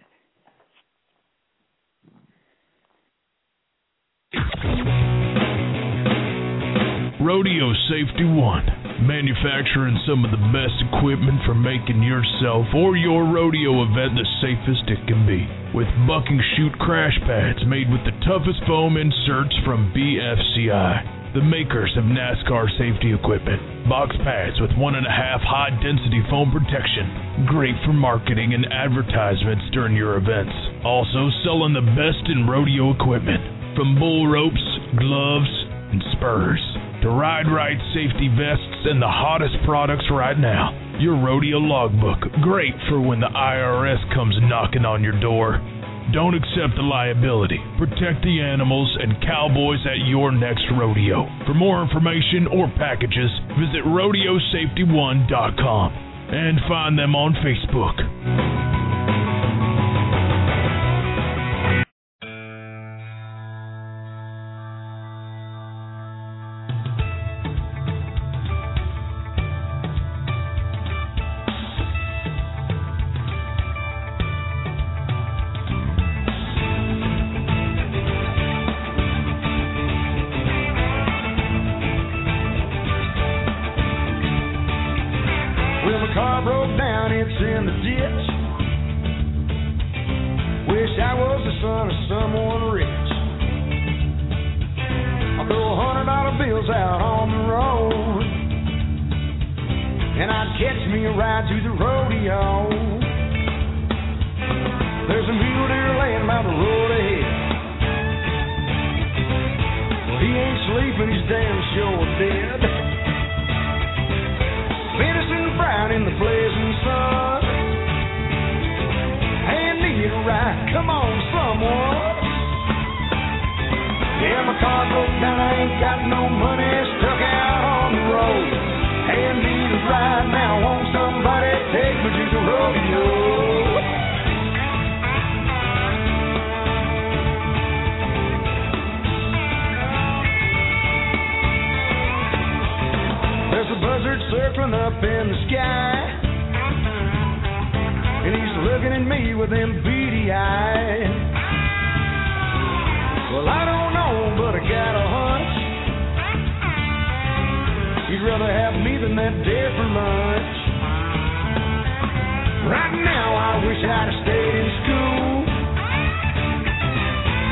Speaker 1: Rodeo Safety One, manufacturing some of the best equipment for making yourself or your rodeo event the safest it can be. With buck and shoot crash pads made with the toughest foam inserts from B F C I. The makers of NASCAR safety equipment. Box pads with one and a half high density foam protection. Great for marketing and advertisements during your events. Also selling the best in rodeo equipment. From bull ropes, gloves, and spurs to Ride Right safety vests and the hottest products right now. Your rodeo logbook, great for when the I R S comes knocking on your door. Don't accept the liability. Protect the animals and cowboys at your next rodeo. For more information or packages, visit rodeo safety one dot com and find them on Facebook.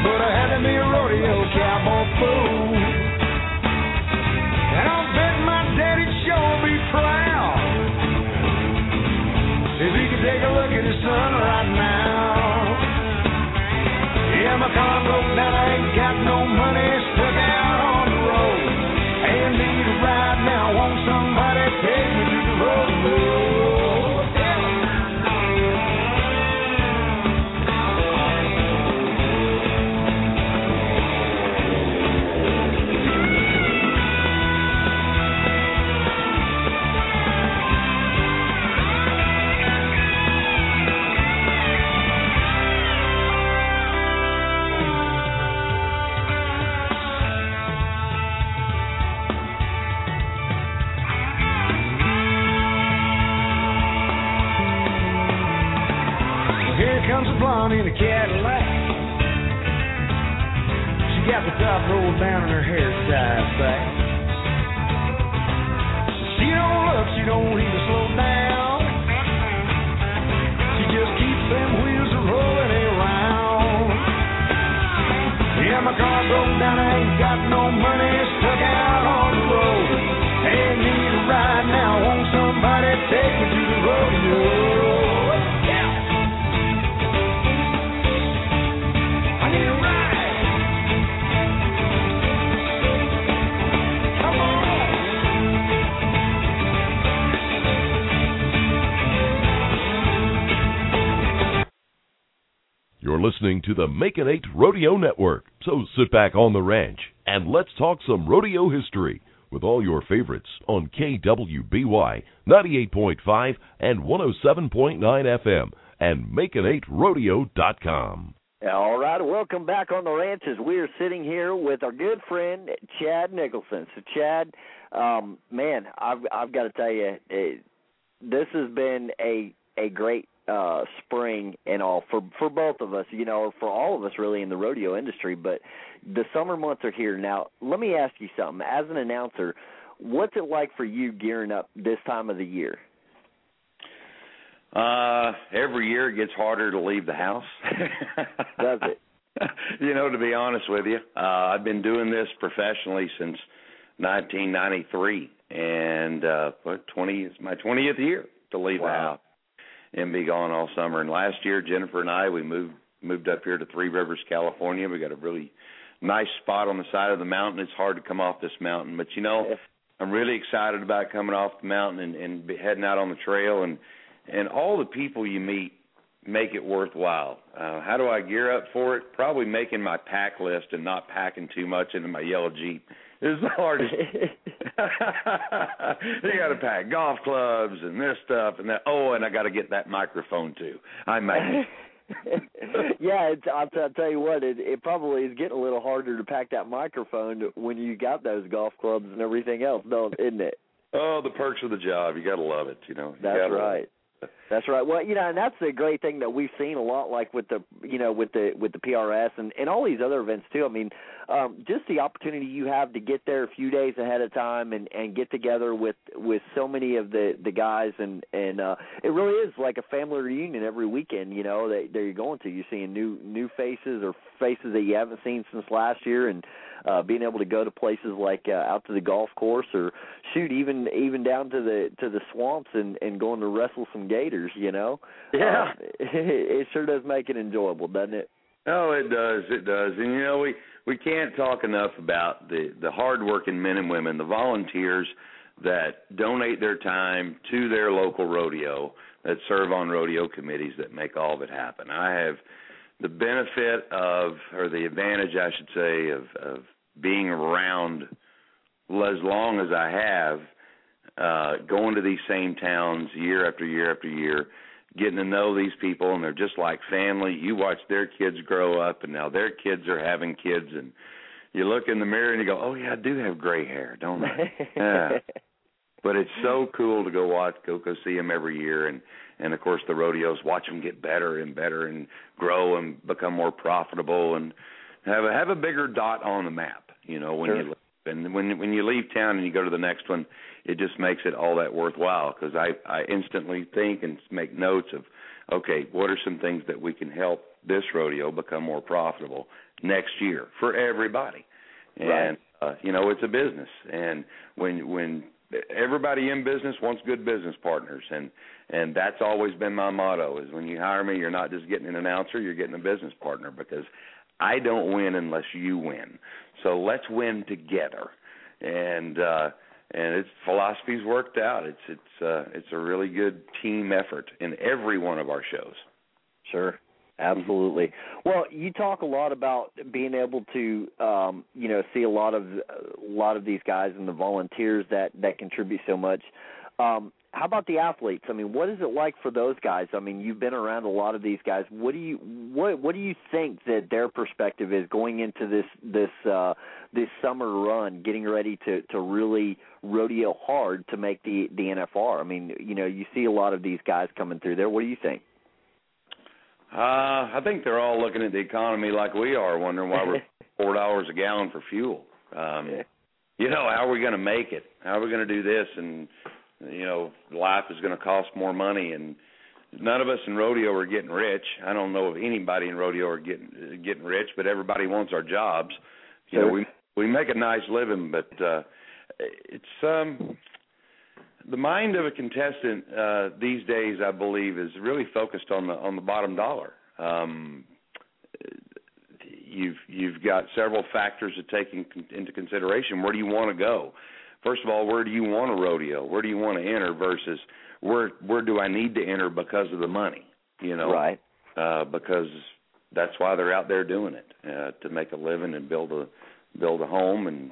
Speaker 12: And I'll bet my Here comes a blonde in a Cadillac. She got the top rolled down and her hair tied back. She don't look, she don't even slow down. She just keeps them wheels a rolling around. Yeah, my car broke down, I ain't got no money, stuck out on the road. Hey, need a ride now, won't somebody take me to the rodeo?
Speaker 8: You're listening to the Makin' Eight Rodeo Network. So sit back on the ranch and let's talk some rodeo history with all your favorites on K W B Y ninety-eight point five and one oh seven point nine F M and makin eight rodeo dot com.
Speaker 5: All right, welcome back on the ranch as we're sitting here with our good friend Chad Nicholson. So, Chad, um, man, I've I've got to tell you, it, this has been a a great uh, spring and all for for both of us, you know, or for all of us really in the rodeo industry. But the summer months are here now. Let me ask you something. As an announcer, what's it like for you gearing up this time of the year?
Speaker 11: Uh, every year it gets harder to leave the house.
Speaker 5: Does it?
Speaker 11: You know, to be honest with you, uh, I've been doing this professionally since nineteen ninety-three, and uh, what, twenty it's my twentieth year to leave
Speaker 5: wow.
Speaker 11: the house and be gone all summer. And last year, Jennifer and I, we moved moved up here to Three Rivers, California. We got a really nice spot on the side of the mountain. It's hard to come off this mountain, but you know, yeah. I'm really excited about coming off the mountain and, and heading out on the trail, and and all the people you meet make it worthwhile. Uh, how do I gear up for it? Probably making my pack list and not packing too much into my yellow Jeep is the hardest. You got to pack golf clubs and this stuff and that. Oh, and I got to get that microphone too. I might.
Speaker 5: Yeah, it's, I'll, t- I'll tell you what, it, it probably is getting a little harder to pack that microphone when you got those golf clubs and everything else, don't, isn't it?
Speaker 11: Oh, the perks of the job. You got to love it, you know. You
Speaker 5: That's right. That's right. Well, you know, and that's the great thing that we've seen a lot, like with the, you know, with the with the P R S and, and all these other events too. I mean, um, just the opportunity you have to get there a few days ahead of time and, and get together with, with so many of the, the guys, and and uh, it really is like a family reunion every weekend. You know, that, that you're going to. You're seeing new new faces or faces that you haven't seen since last year, and uh, being able to go to places like uh, out to the golf course, or shoot even even down to the to the swamps and, and going to wrestle some gators. You know,
Speaker 11: yeah,
Speaker 5: uh, it, it sure does make it enjoyable, doesn't it?
Speaker 11: Oh, it does, it does. And you know, we we can't talk enough about the the hardworking men and women, the volunteers that donate their time to their local rodeo, that serve on rodeo committees, that make all of it happen. I have the benefit of, or the advantage, I should say, of, of being around as long as I have, uh, going to these same towns year after year after year, getting to know these people, and they're just like family. You watch their kids grow up, and now their kids are having kids, and you look in the mirror and you go, oh, yeah, I do have gray hair, don't I? Yeah. But it's so cool to go watch, go go see them every year, and, and of course the rodeos, watch them get better and better and grow and become more profitable and have a have a bigger dot on the map. You know, when sure. you and when when you leave town and you go to the next one, it just makes it all that worthwhile, because I I instantly think and make notes of, okay, what are some things that we can help this rodeo become more profitable next year for everybody, and
Speaker 5: right.
Speaker 11: uh, you know, it's a business, and when when everybody in business wants good business partners, and and that's always been my motto, is when you hire me, you're not just getting an announcer, you're getting a business partner, because I don't win unless you win. So let's win together. And uh, and its philosophy's worked out. It's it's uh, it's a really good team effort in every one of our shows.
Speaker 5: Sure. Absolutely. Well, you talk a lot about being able to, um, you know, see a lot of a lot of these guys and the volunteers that, that contribute so much. Um, how about the athletes? I mean, what is it like for those guys? I mean, you've been around a lot of these guys. What do you what what do you think that their perspective is going into this this uh, this summer run, getting ready to, to really rodeo hard to make the, the N F R? I mean, you know, you see a lot of these guys coming through there. What do you think?
Speaker 11: Uh, I think they're all looking at the economy like we are, wondering why we're four dollars a gallon for fuel. Um,
Speaker 5: yeah.
Speaker 11: You know, how are we going to make it? How are we going to do this? And, you know, life is going to cost more money, and none of us in rodeo are getting rich. I don't know if anybody in rodeo are getting getting rich, but everybody wants our jobs. You
Speaker 5: sure.
Speaker 11: know, we we make a nice living, but uh, it's um, the mind of a contestant uh, these days, I believe, is really focused on the on the bottom dollar. Um, you've you've got several factors to take in, into consideration. Where do you want to go? First of all, where do you want to rodeo? Where do you want to enter versus where where do I need to enter because of the money? You know,
Speaker 5: right?
Speaker 11: Uh, because that's why they're out there doing it, uh, to make a living and build a build a home and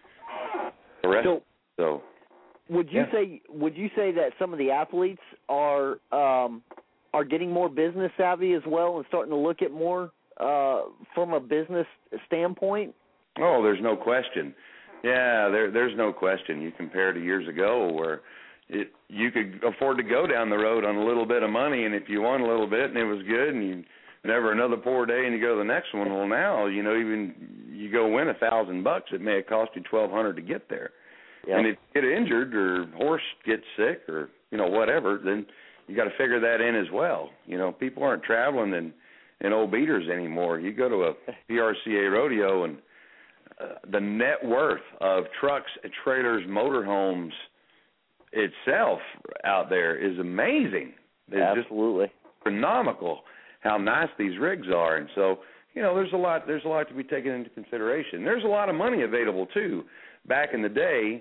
Speaker 11: the rest.
Speaker 5: So,
Speaker 11: so
Speaker 5: would you
Speaker 11: yeah.
Speaker 5: say would you say that some of the athletes are um, are getting more business savvy as well and starting to look at more uh, from a business standpoint?
Speaker 11: Oh, there's no question. Yeah, there, there's no question. You compare to years ago where it, you could afford to go down the road on a little bit of money, and if you won a little bit and it was good, and you never another poor day, and you go to the next one. Well, now you know even you go win a thousand bucks, it may have cost you twelve hundred to get there. Yep. And if you get injured or horse gets sick or you know whatever, then you got to figure that in as well. You know, people aren't traveling in in old beaters anymore. You go to a P R C A rodeo and Uh, the net worth of trucks, trailers, motorhomes itself out there is amazing. It's
Speaker 5: Absolutely.
Speaker 11: just phenomenal how nice these rigs are. And so, you know, there's a lot there's a lot to be taken into consideration. There's a lot of money available too. Back in the day,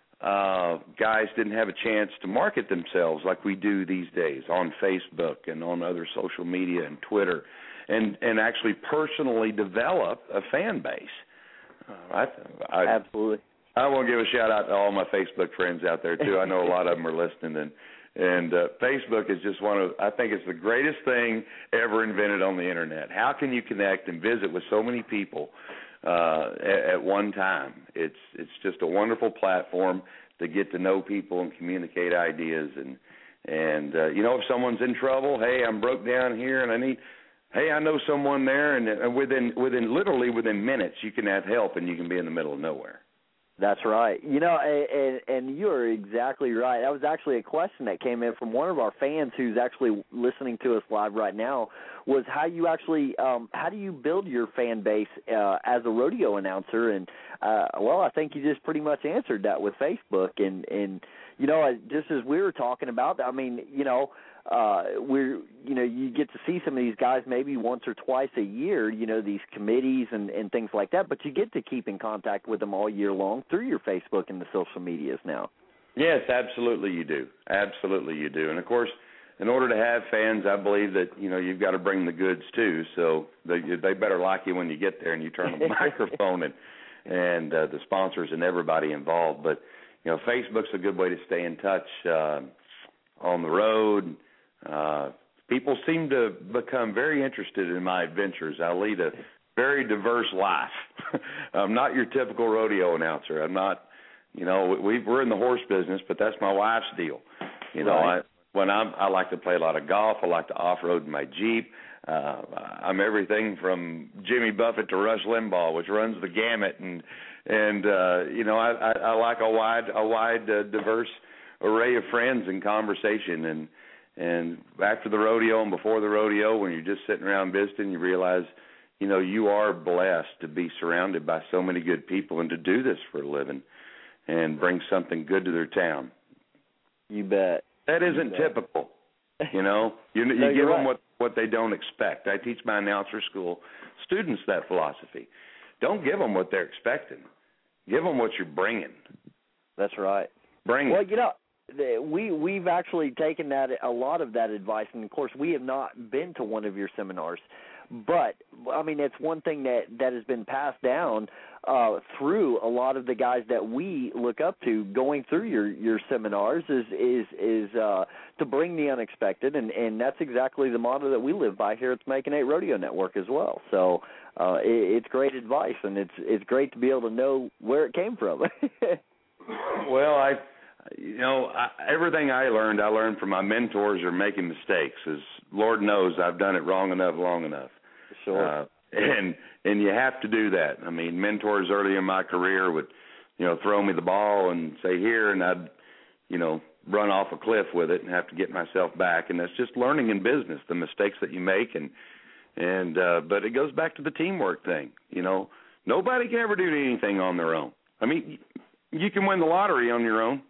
Speaker 11: uh, guys didn't have a chance to market themselves like we do these days on Facebook and on other social media and Twitter, and, and actually personally develop a fan base. Uh, I, I,
Speaker 5: Absolutely.
Speaker 11: I want to give a shout out to all my Facebook friends out there too. I know a lot of them are listening, and and uh, Facebook is just one of I think it's the greatest thing ever invented on the internet. How can you connect and visit with so many people uh, at, at one time? It's it's just a wonderful platform to get to know people and communicate ideas, and and uh, you know if someone's in trouble, hey, I'm broke down here and I need. Hey, I know someone there, and within within literally within minutes, you can have help, and you can be in the middle of nowhere.
Speaker 5: That's right. You know, and, and you're exactly right. That was actually a question that came in from one of our fans who's actually listening to us live right now, was how you actually, um, how do you build your fan base uh, as a rodeo announcer? And, uh, well, I think you just pretty much answered that with Facebook. And, and you know, just as we were talking about, I mean, you know, Uh, we're, you know, you get to see some of these guys maybe once or twice a year, you know, these committees and, and things like that, but you get to keep in contact with them all year long through your Facebook and the social medias now.
Speaker 11: Yes, absolutely you do. Absolutely you do. And, of course, in order to have fans, I believe that, you know, you've got to bring the goods too, so they, they better like you when you get there and you turn on the microphone and, and uh, the sponsors and everybody involved. But, you know, Facebook's a good way to stay in touch uh, on the road. Uh, people seem to become very interested in my adventures. I lead a very diverse life. I'm not your typical rodeo announcer. I'm not, you know, we, we're in the horse business, but that's my wife's deal. You know,
Speaker 5: right.
Speaker 11: I, when I'm, I like to play a lot of golf. I like to off-road in my Jeep. Uh, I'm everything from Jimmy Buffett to Rush Limbaugh, which runs the gamut. And, and uh, you know, I, I, I like a wide, a wide, uh, diverse array of friends and conversation. And, And after the rodeo and before the rodeo, when you're just sitting around visiting, you realize, you know, you are blessed to be surrounded by so many good people and to do this for a living and bring something good to their town.
Speaker 5: You bet.
Speaker 11: That isn't
Speaker 5: bet.
Speaker 11: typical, you know. You, you
Speaker 5: no,
Speaker 11: give them
Speaker 5: right.
Speaker 11: what, what they don't expect. I teach my announcer school students that philosophy. Don't give them what they're expecting. Give them what you're bringing.
Speaker 5: That's right.
Speaker 11: Bring
Speaker 5: well,
Speaker 11: it.
Speaker 5: you know, We, we've actually taken that a lot of that advice, and, of course, we have not been to one of your seminars. But, I mean, it's one thing that, that has been passed down uh, through a lot of the guys that we look up to going through your, your seminars is is, is uh, to bring the unexpected, and, and that's exactly the motto that we live by here at the Making Eight Rodeo Network as well. So uh, it, it's great advice, and it's it's great to be able to know where it came from.
Speaker 11: Well, I... you know, I, everything I learned, I learned from my mentors or making mistakes. As Lord knows, I've done it wrong enough, long enough.
Speaker 5: Sure.
Speaker 11: Uh, and and you have to do that. I mean, mentors early in my career would, you know, throw me the ball and say here, and I'd, you know, run off a cliff with it and have to get myself back. And that's just learning in business, the mistakes that you make. And and uh, but it goes back to the teamwork thing. You know, nobody can ever do anything on their own. I mean, you can win the lottery on your own.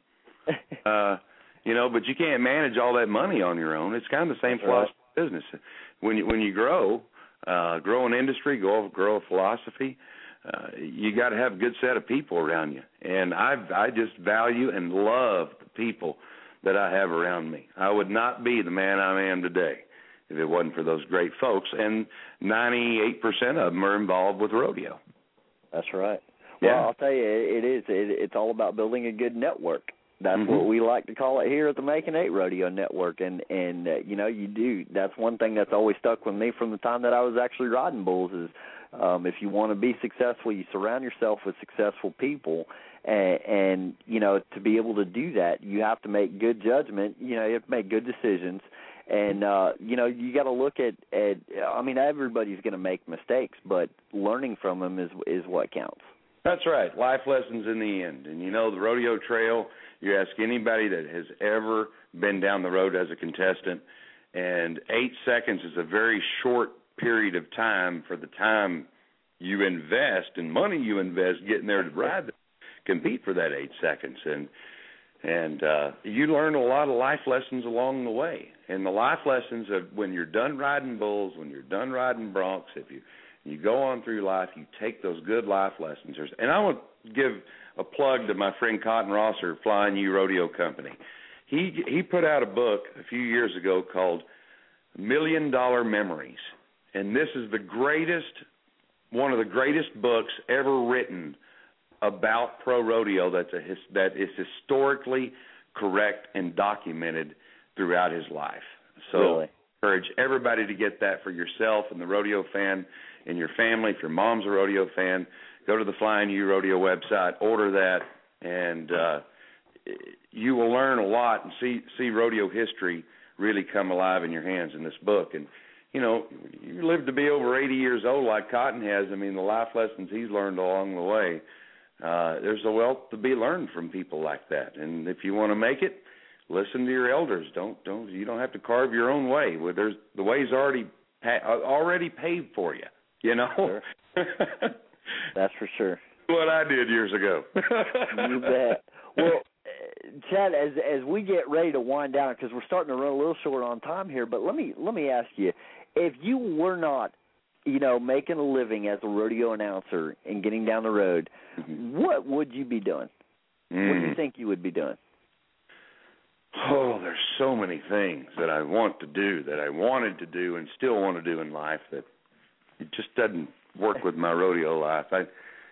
Speaker 11: Uh, you know, but you can't manage all that money on your own. It's kind of the same philosophy of business. When you when you grow, uh, grow an industry, grow grow a philosophy, uh, you got to have a good set of people around you. And I I just value and love the people that I have around me. I would not be the man I am today if it wasn't for those great folks. And ninety-eight percent of them are involved with rodeo.
Speaker 5: That's right. Well,
Speaker 11: Yeah.
Speaker 5: I'll tell you, it is. It, it's all about building a good network. That's
Speaker 11: Mm-hmm.
Speaker 5: what we like to call it here at the Making Eight Rodeo Network, and and uh, you know, you do. That's one thing that's always stuck with me from the time that I was actually riding bulls is um, if you want to be successful, you surround yourself with successful people, and, and you know, to be able to do that, you have to make good judgment. You know, you have to make good decisions, and uh, you know, you got to look at, at. I mean, everybody's going to make mistakes, but learning from them is is what counts.
Speaker 11: That's right. Life lessons in the end. And, you know, the rodeo trail, you ask anybody that has ever been down the road as a contestant, and eight seconds is a very short period of time for the time you invest and money you invest getting there to ride, compete for that eight seconds. And and uh, you learn a lot of life lessons along the way. And the life lessons of when you're done riding bulls, when you're done riding broncs, if you You go on through life, you take those good life lessons. And I want to give a plug to my friend Cotton Rosser, Flying U Rodeo Company. He he put out a book a few years ago called Million Dollar Memories. And this is the greatest, one of the greatest books ever written about pro rodeo that's a, that is historically correct and documented throughout his life. So
Speaker 5: Really?
Speaker 11: encourage everybody to get that for yourself and the rodeo fan in your family. If your mom's a rodeo fan, go to the Flying U Rodeo website, order that, and uh, you will learn a lot and see see rodeo history really come alive in your hands in this book. And, you know, you live to be over eighty years old like Cotton has. I mean, the life lessons he's learned along the way, uh, there's a wealth to be learned from people like that. And if you want to make it, listen to your elders. Don't don't you don't have to carve your own way. Well, there's the way's already already paved for you. You know,
Speaker 5: Sure. That's for sure.
Speaker 11: What I did years ago.
Speaker 5: You bet. Well, Chad, as as we get ready to wind down, because we're starting to run a little short on time here, but let me let me ask you, if you were not, you know, making a living as a rodeo announcer and getting down the road, mm-hmm. what would you be doing? Mm. What do you think you would be doing?
Speaker 11: Oh, there's so many things that I want to do, that I wanted to do and still want to do in life that it just doesn't work with my rodeo life. I,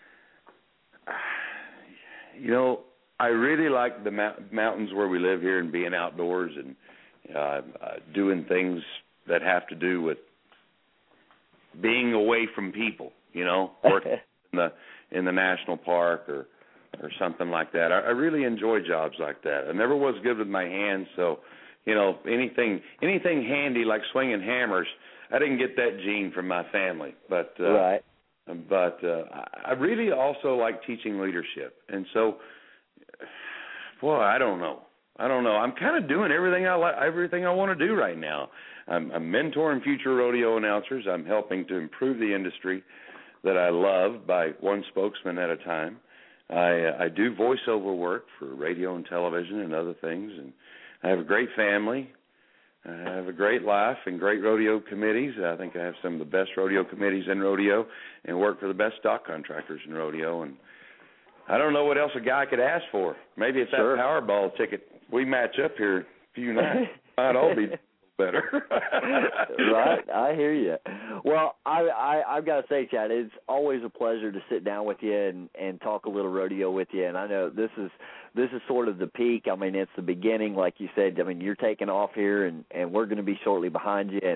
Speaker 11: you know, I really like the mount- mountains where we live here and being outdoors and uh, uh, doing things that have to do with being away from people, you know, working in the in the national park or or something like that. I, I really enjoy jobs like that. I never was good with my hands, so, you know, anything anything handy like swinging hammers, I didn't get that gene from my family. But uh,
Speaker 5: right.
Speaker 11: But uh, I really also like teaching leadership, and so, boy, I don't know. I don't know. I'm kind of doing everything I like, everything I want to do right now. I'm, I'm mentoring future rodeo announcers. I'm helping to improve the industry that I love by one spokesman at a time. I, I do voiceover work for radio and television and other things, and I have a great family. I have a great life and great rodeo committees. I think I have some of the best rodeo committees in rodeo and work for the best stock contractors in rodeo. And I don't know what else a guy could ask for. Maybe it's
Speaker 5: sure.
Speaker 11: that Powerball ticket. We match up here a few nights. Might all be better.
Speaker 5: Right, I hear you. Well, I, I, I've got to say, Chad, it's always a pleasure to sit down with you and, and talk a little rodeo with you. And I know this is this is sort of the peak. I mean, it's the beginning, like you said. I mean, you're taking off here, and, and we're going to be shortly behind you. And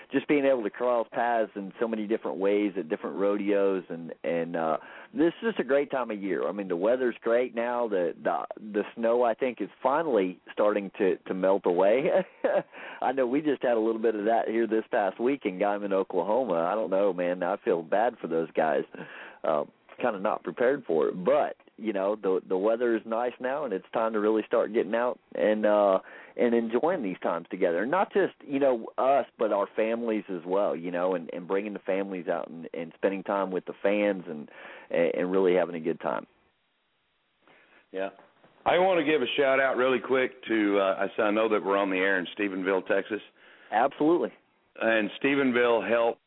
Speaker 5: just being able to cross paths in so many different ways at different rodeos, and and uh, this is just a great time of year. I mean, the weather's great now. The the the snow, I think, is finally starting to, to melt away. I know we just had a little bit of that here this past week in Guymon, Oklahoma. I don't know, man. I feel bad for those guys. Uh, kind of not prepared for it, but you know, the the weather is nice now, and it's time to really start getting out and uh, and enjoying these times together. Not just, you know, us, but our families as well, you know, and, and bringing the families out and, and spending time with the fans and and really having a good time.
Speaker 11: Yeah. I want to give a shout-out really quick to, uh, I know that we're on the air in Stephenville, Texas.
Speaker 5: Absolutely.
Speaker 11: And Stephenville helped,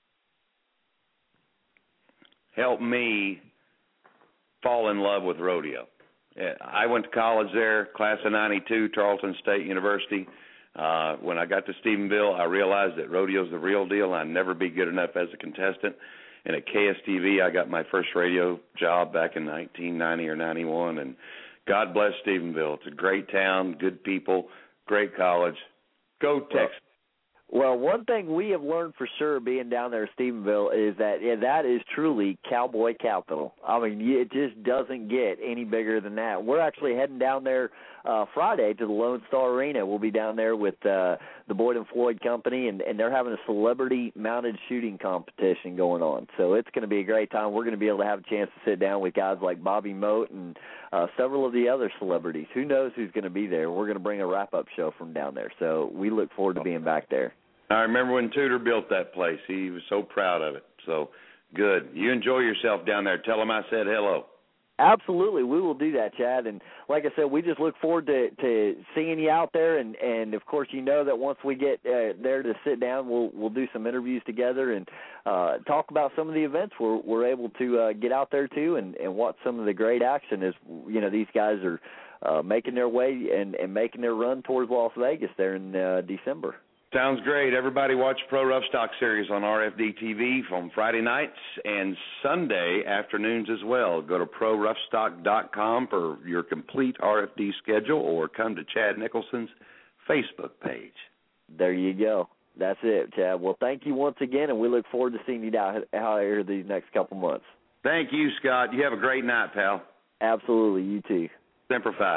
Speaker 11: helped me fall in love with rodeo. I went to college there, class of ninety-two, Tarleton State University. Uh, when I got to Stephenville, I realized that rodeo's the real deal. I'd never be good enough as a contestant. And at K S T V, I got my first radio job back in nineteen ninety or ninety-one. And God bless Stephenville. It's a great town, good people, great college. Go Texas.
Speaker 5: Well, one thing we have learned for sure being down there in Stephenville is that yeah, that is truly cowboy capital. I mean, it just doesn't get any bigger than that. We're actually heading down there uh, Friday to the Lone Star Arena. We'll be down there with uh, the Boyd and Floyd Company, and, and they're having a celebrity-mounted shooting competition going on. So it's going to be a great time. We're going to be able to have a chance to sit down with guys like Bobby Moat and uh, several of the other celebrities. Who knows who's going to be there? We're going to bring a wrap-up show from down there. So we look forward to being back there.
Speaker 11: I remember when Tudor built that place. He was so proud of it. So, good. You enjoy yourself down there. Tell him I said hello.
Speaker 5: Absolutely. We will do that, Chad. And like I said, we just look forward to, to seeing you out there. And, and, of course, you know that once we get uh, there to sit down, we'll we'll do some interviews together and uh, talk about some of the events we're, we're able to uh, get out there to and, and watch some of the great action as, you know, these guys are uh, making their way and, and making their run towards Las Vegas there in uh, December.
Speaker 11: Sounds great. Everybody watch Pro Rough Stock Series on R F D T V on Friday nights and Sunday afternoons as well. Go to pro rough stock dot com for your complete R F D schedule or come to Chad Nicholson's Facebook page.
Speaker 5: There you go. That's it, Chad. Well, thank you once again, and we look forward to seeing you out here these next couple months.
Speaker 11: Thank you, Scott. You have a great night, pal.
Speaker 5: Absolutely. You too.
Speaker 11: Semper Fi.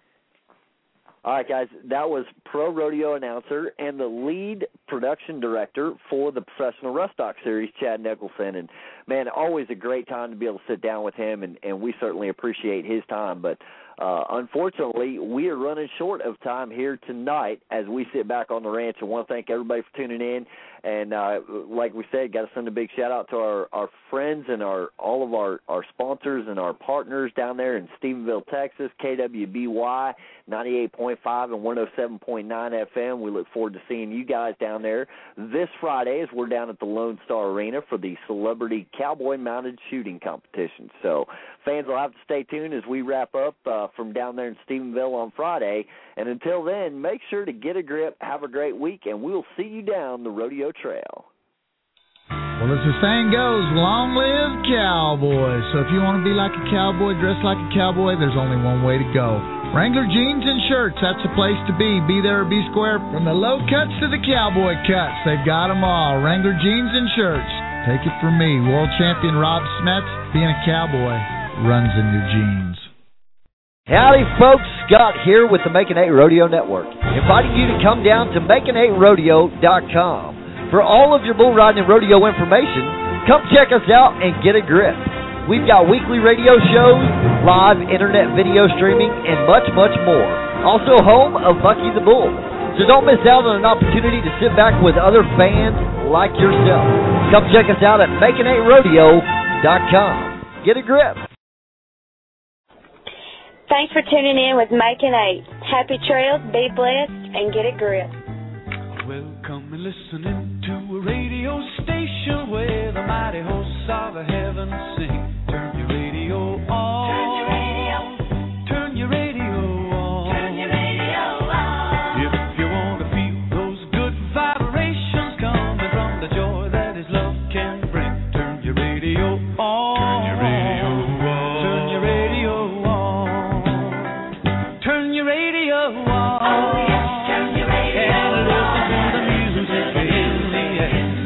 Speaker 5: All right, guys, that was pro rodeo announcer and the lead production director for the Professional Rough Stock Series, Chad Nicholson. And, man, always a great time to be able to sit down with him, and, and we certainly appreciate his time. But, uh, unfortunately, we are running short of time here tonight as we sit back on the ranch. I want to thank everybody for tuning in. And uh, like we said, got to send a big shout-out to our, our friends and our all of our, our sponsors and our partners down there in Stephenville, Texas, K W B Y, ninety-eight point five and one oh seven point nine F M. We look forward to seeing you guys down there this Friday as we're down at the Lone Star Arena for the Celebrity Cowboy Mounted Shooting Competition. So fans will have to stay tuned as we wrap up uh, from down there in Stephenville on Friday. And until then, make sure to get a grip, have a great week, and we'll see you down the rodeo trail.
Speaker 13: Well, as the saying goes, long live cowboys. So if you want to be like a cowboy, dress like a cowboy, there's only one way to go. Wrangler jeans and shirts, that's the place to be. Be there or be square. From the low cuts to the cowboy cuts, they've got them all. Wrangler jeans and shirts. Take it from me, world champion Rob Smets. Being a cowboy runs in your jeans.
Speaker 14: Howdy, folks. Scott here with the Makin' Eight Rodeo Network, inviting you to come down to makin eight rodeo dot com. For all of your bull riding and rodeo information, come check us out and get a grip. We've got weekly radio shows, live internet video streaming, and much, much more. Also home of Bucky the Bull. So don't miss out on an opportunity to sit back with other fans like yourself. Come check us out at makin eight rodeo dot com. Get a grip.
Speaker 9: Thanks for tuning in with Makin' Eight. Happy trails, be blessed, and get a grip.
Speaker 2: Welcome and listening to a radio station where the mighty hosts of heaven sing. Turn your radio on. Turn your radio. Turn your radio on. Turn your radio on. If you want to feel those good vibrations coming from the joy that His love can bring, turn your radio on. Turn your radio on. Turn your radio on. Turn your radio on. Oh, yes, turn your radio and listen on. To the music in the air.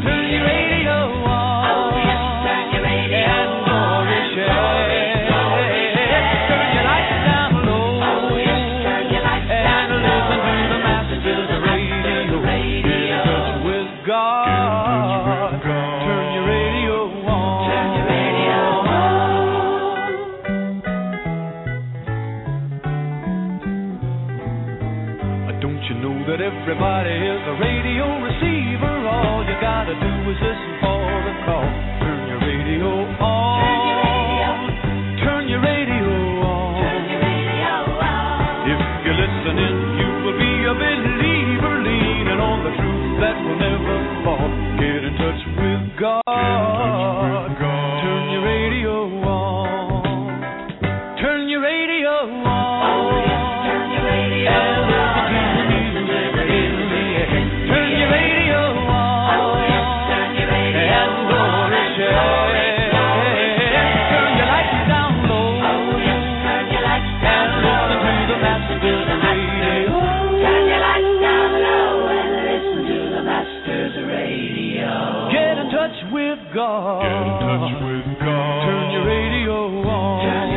Speaker 12: Everybody is a radio receiver. All you gotta do is listen for the call. Turn your radio on. Turn your radio on. Turn your radio on. If you're listening, you will be a believer, leaning on the truth that will never fall. Get in touch with God. Turn your radio on. Turn your radio on. Oh, yes, turn your radio on. God. Get in touch with God. Turn your radio on.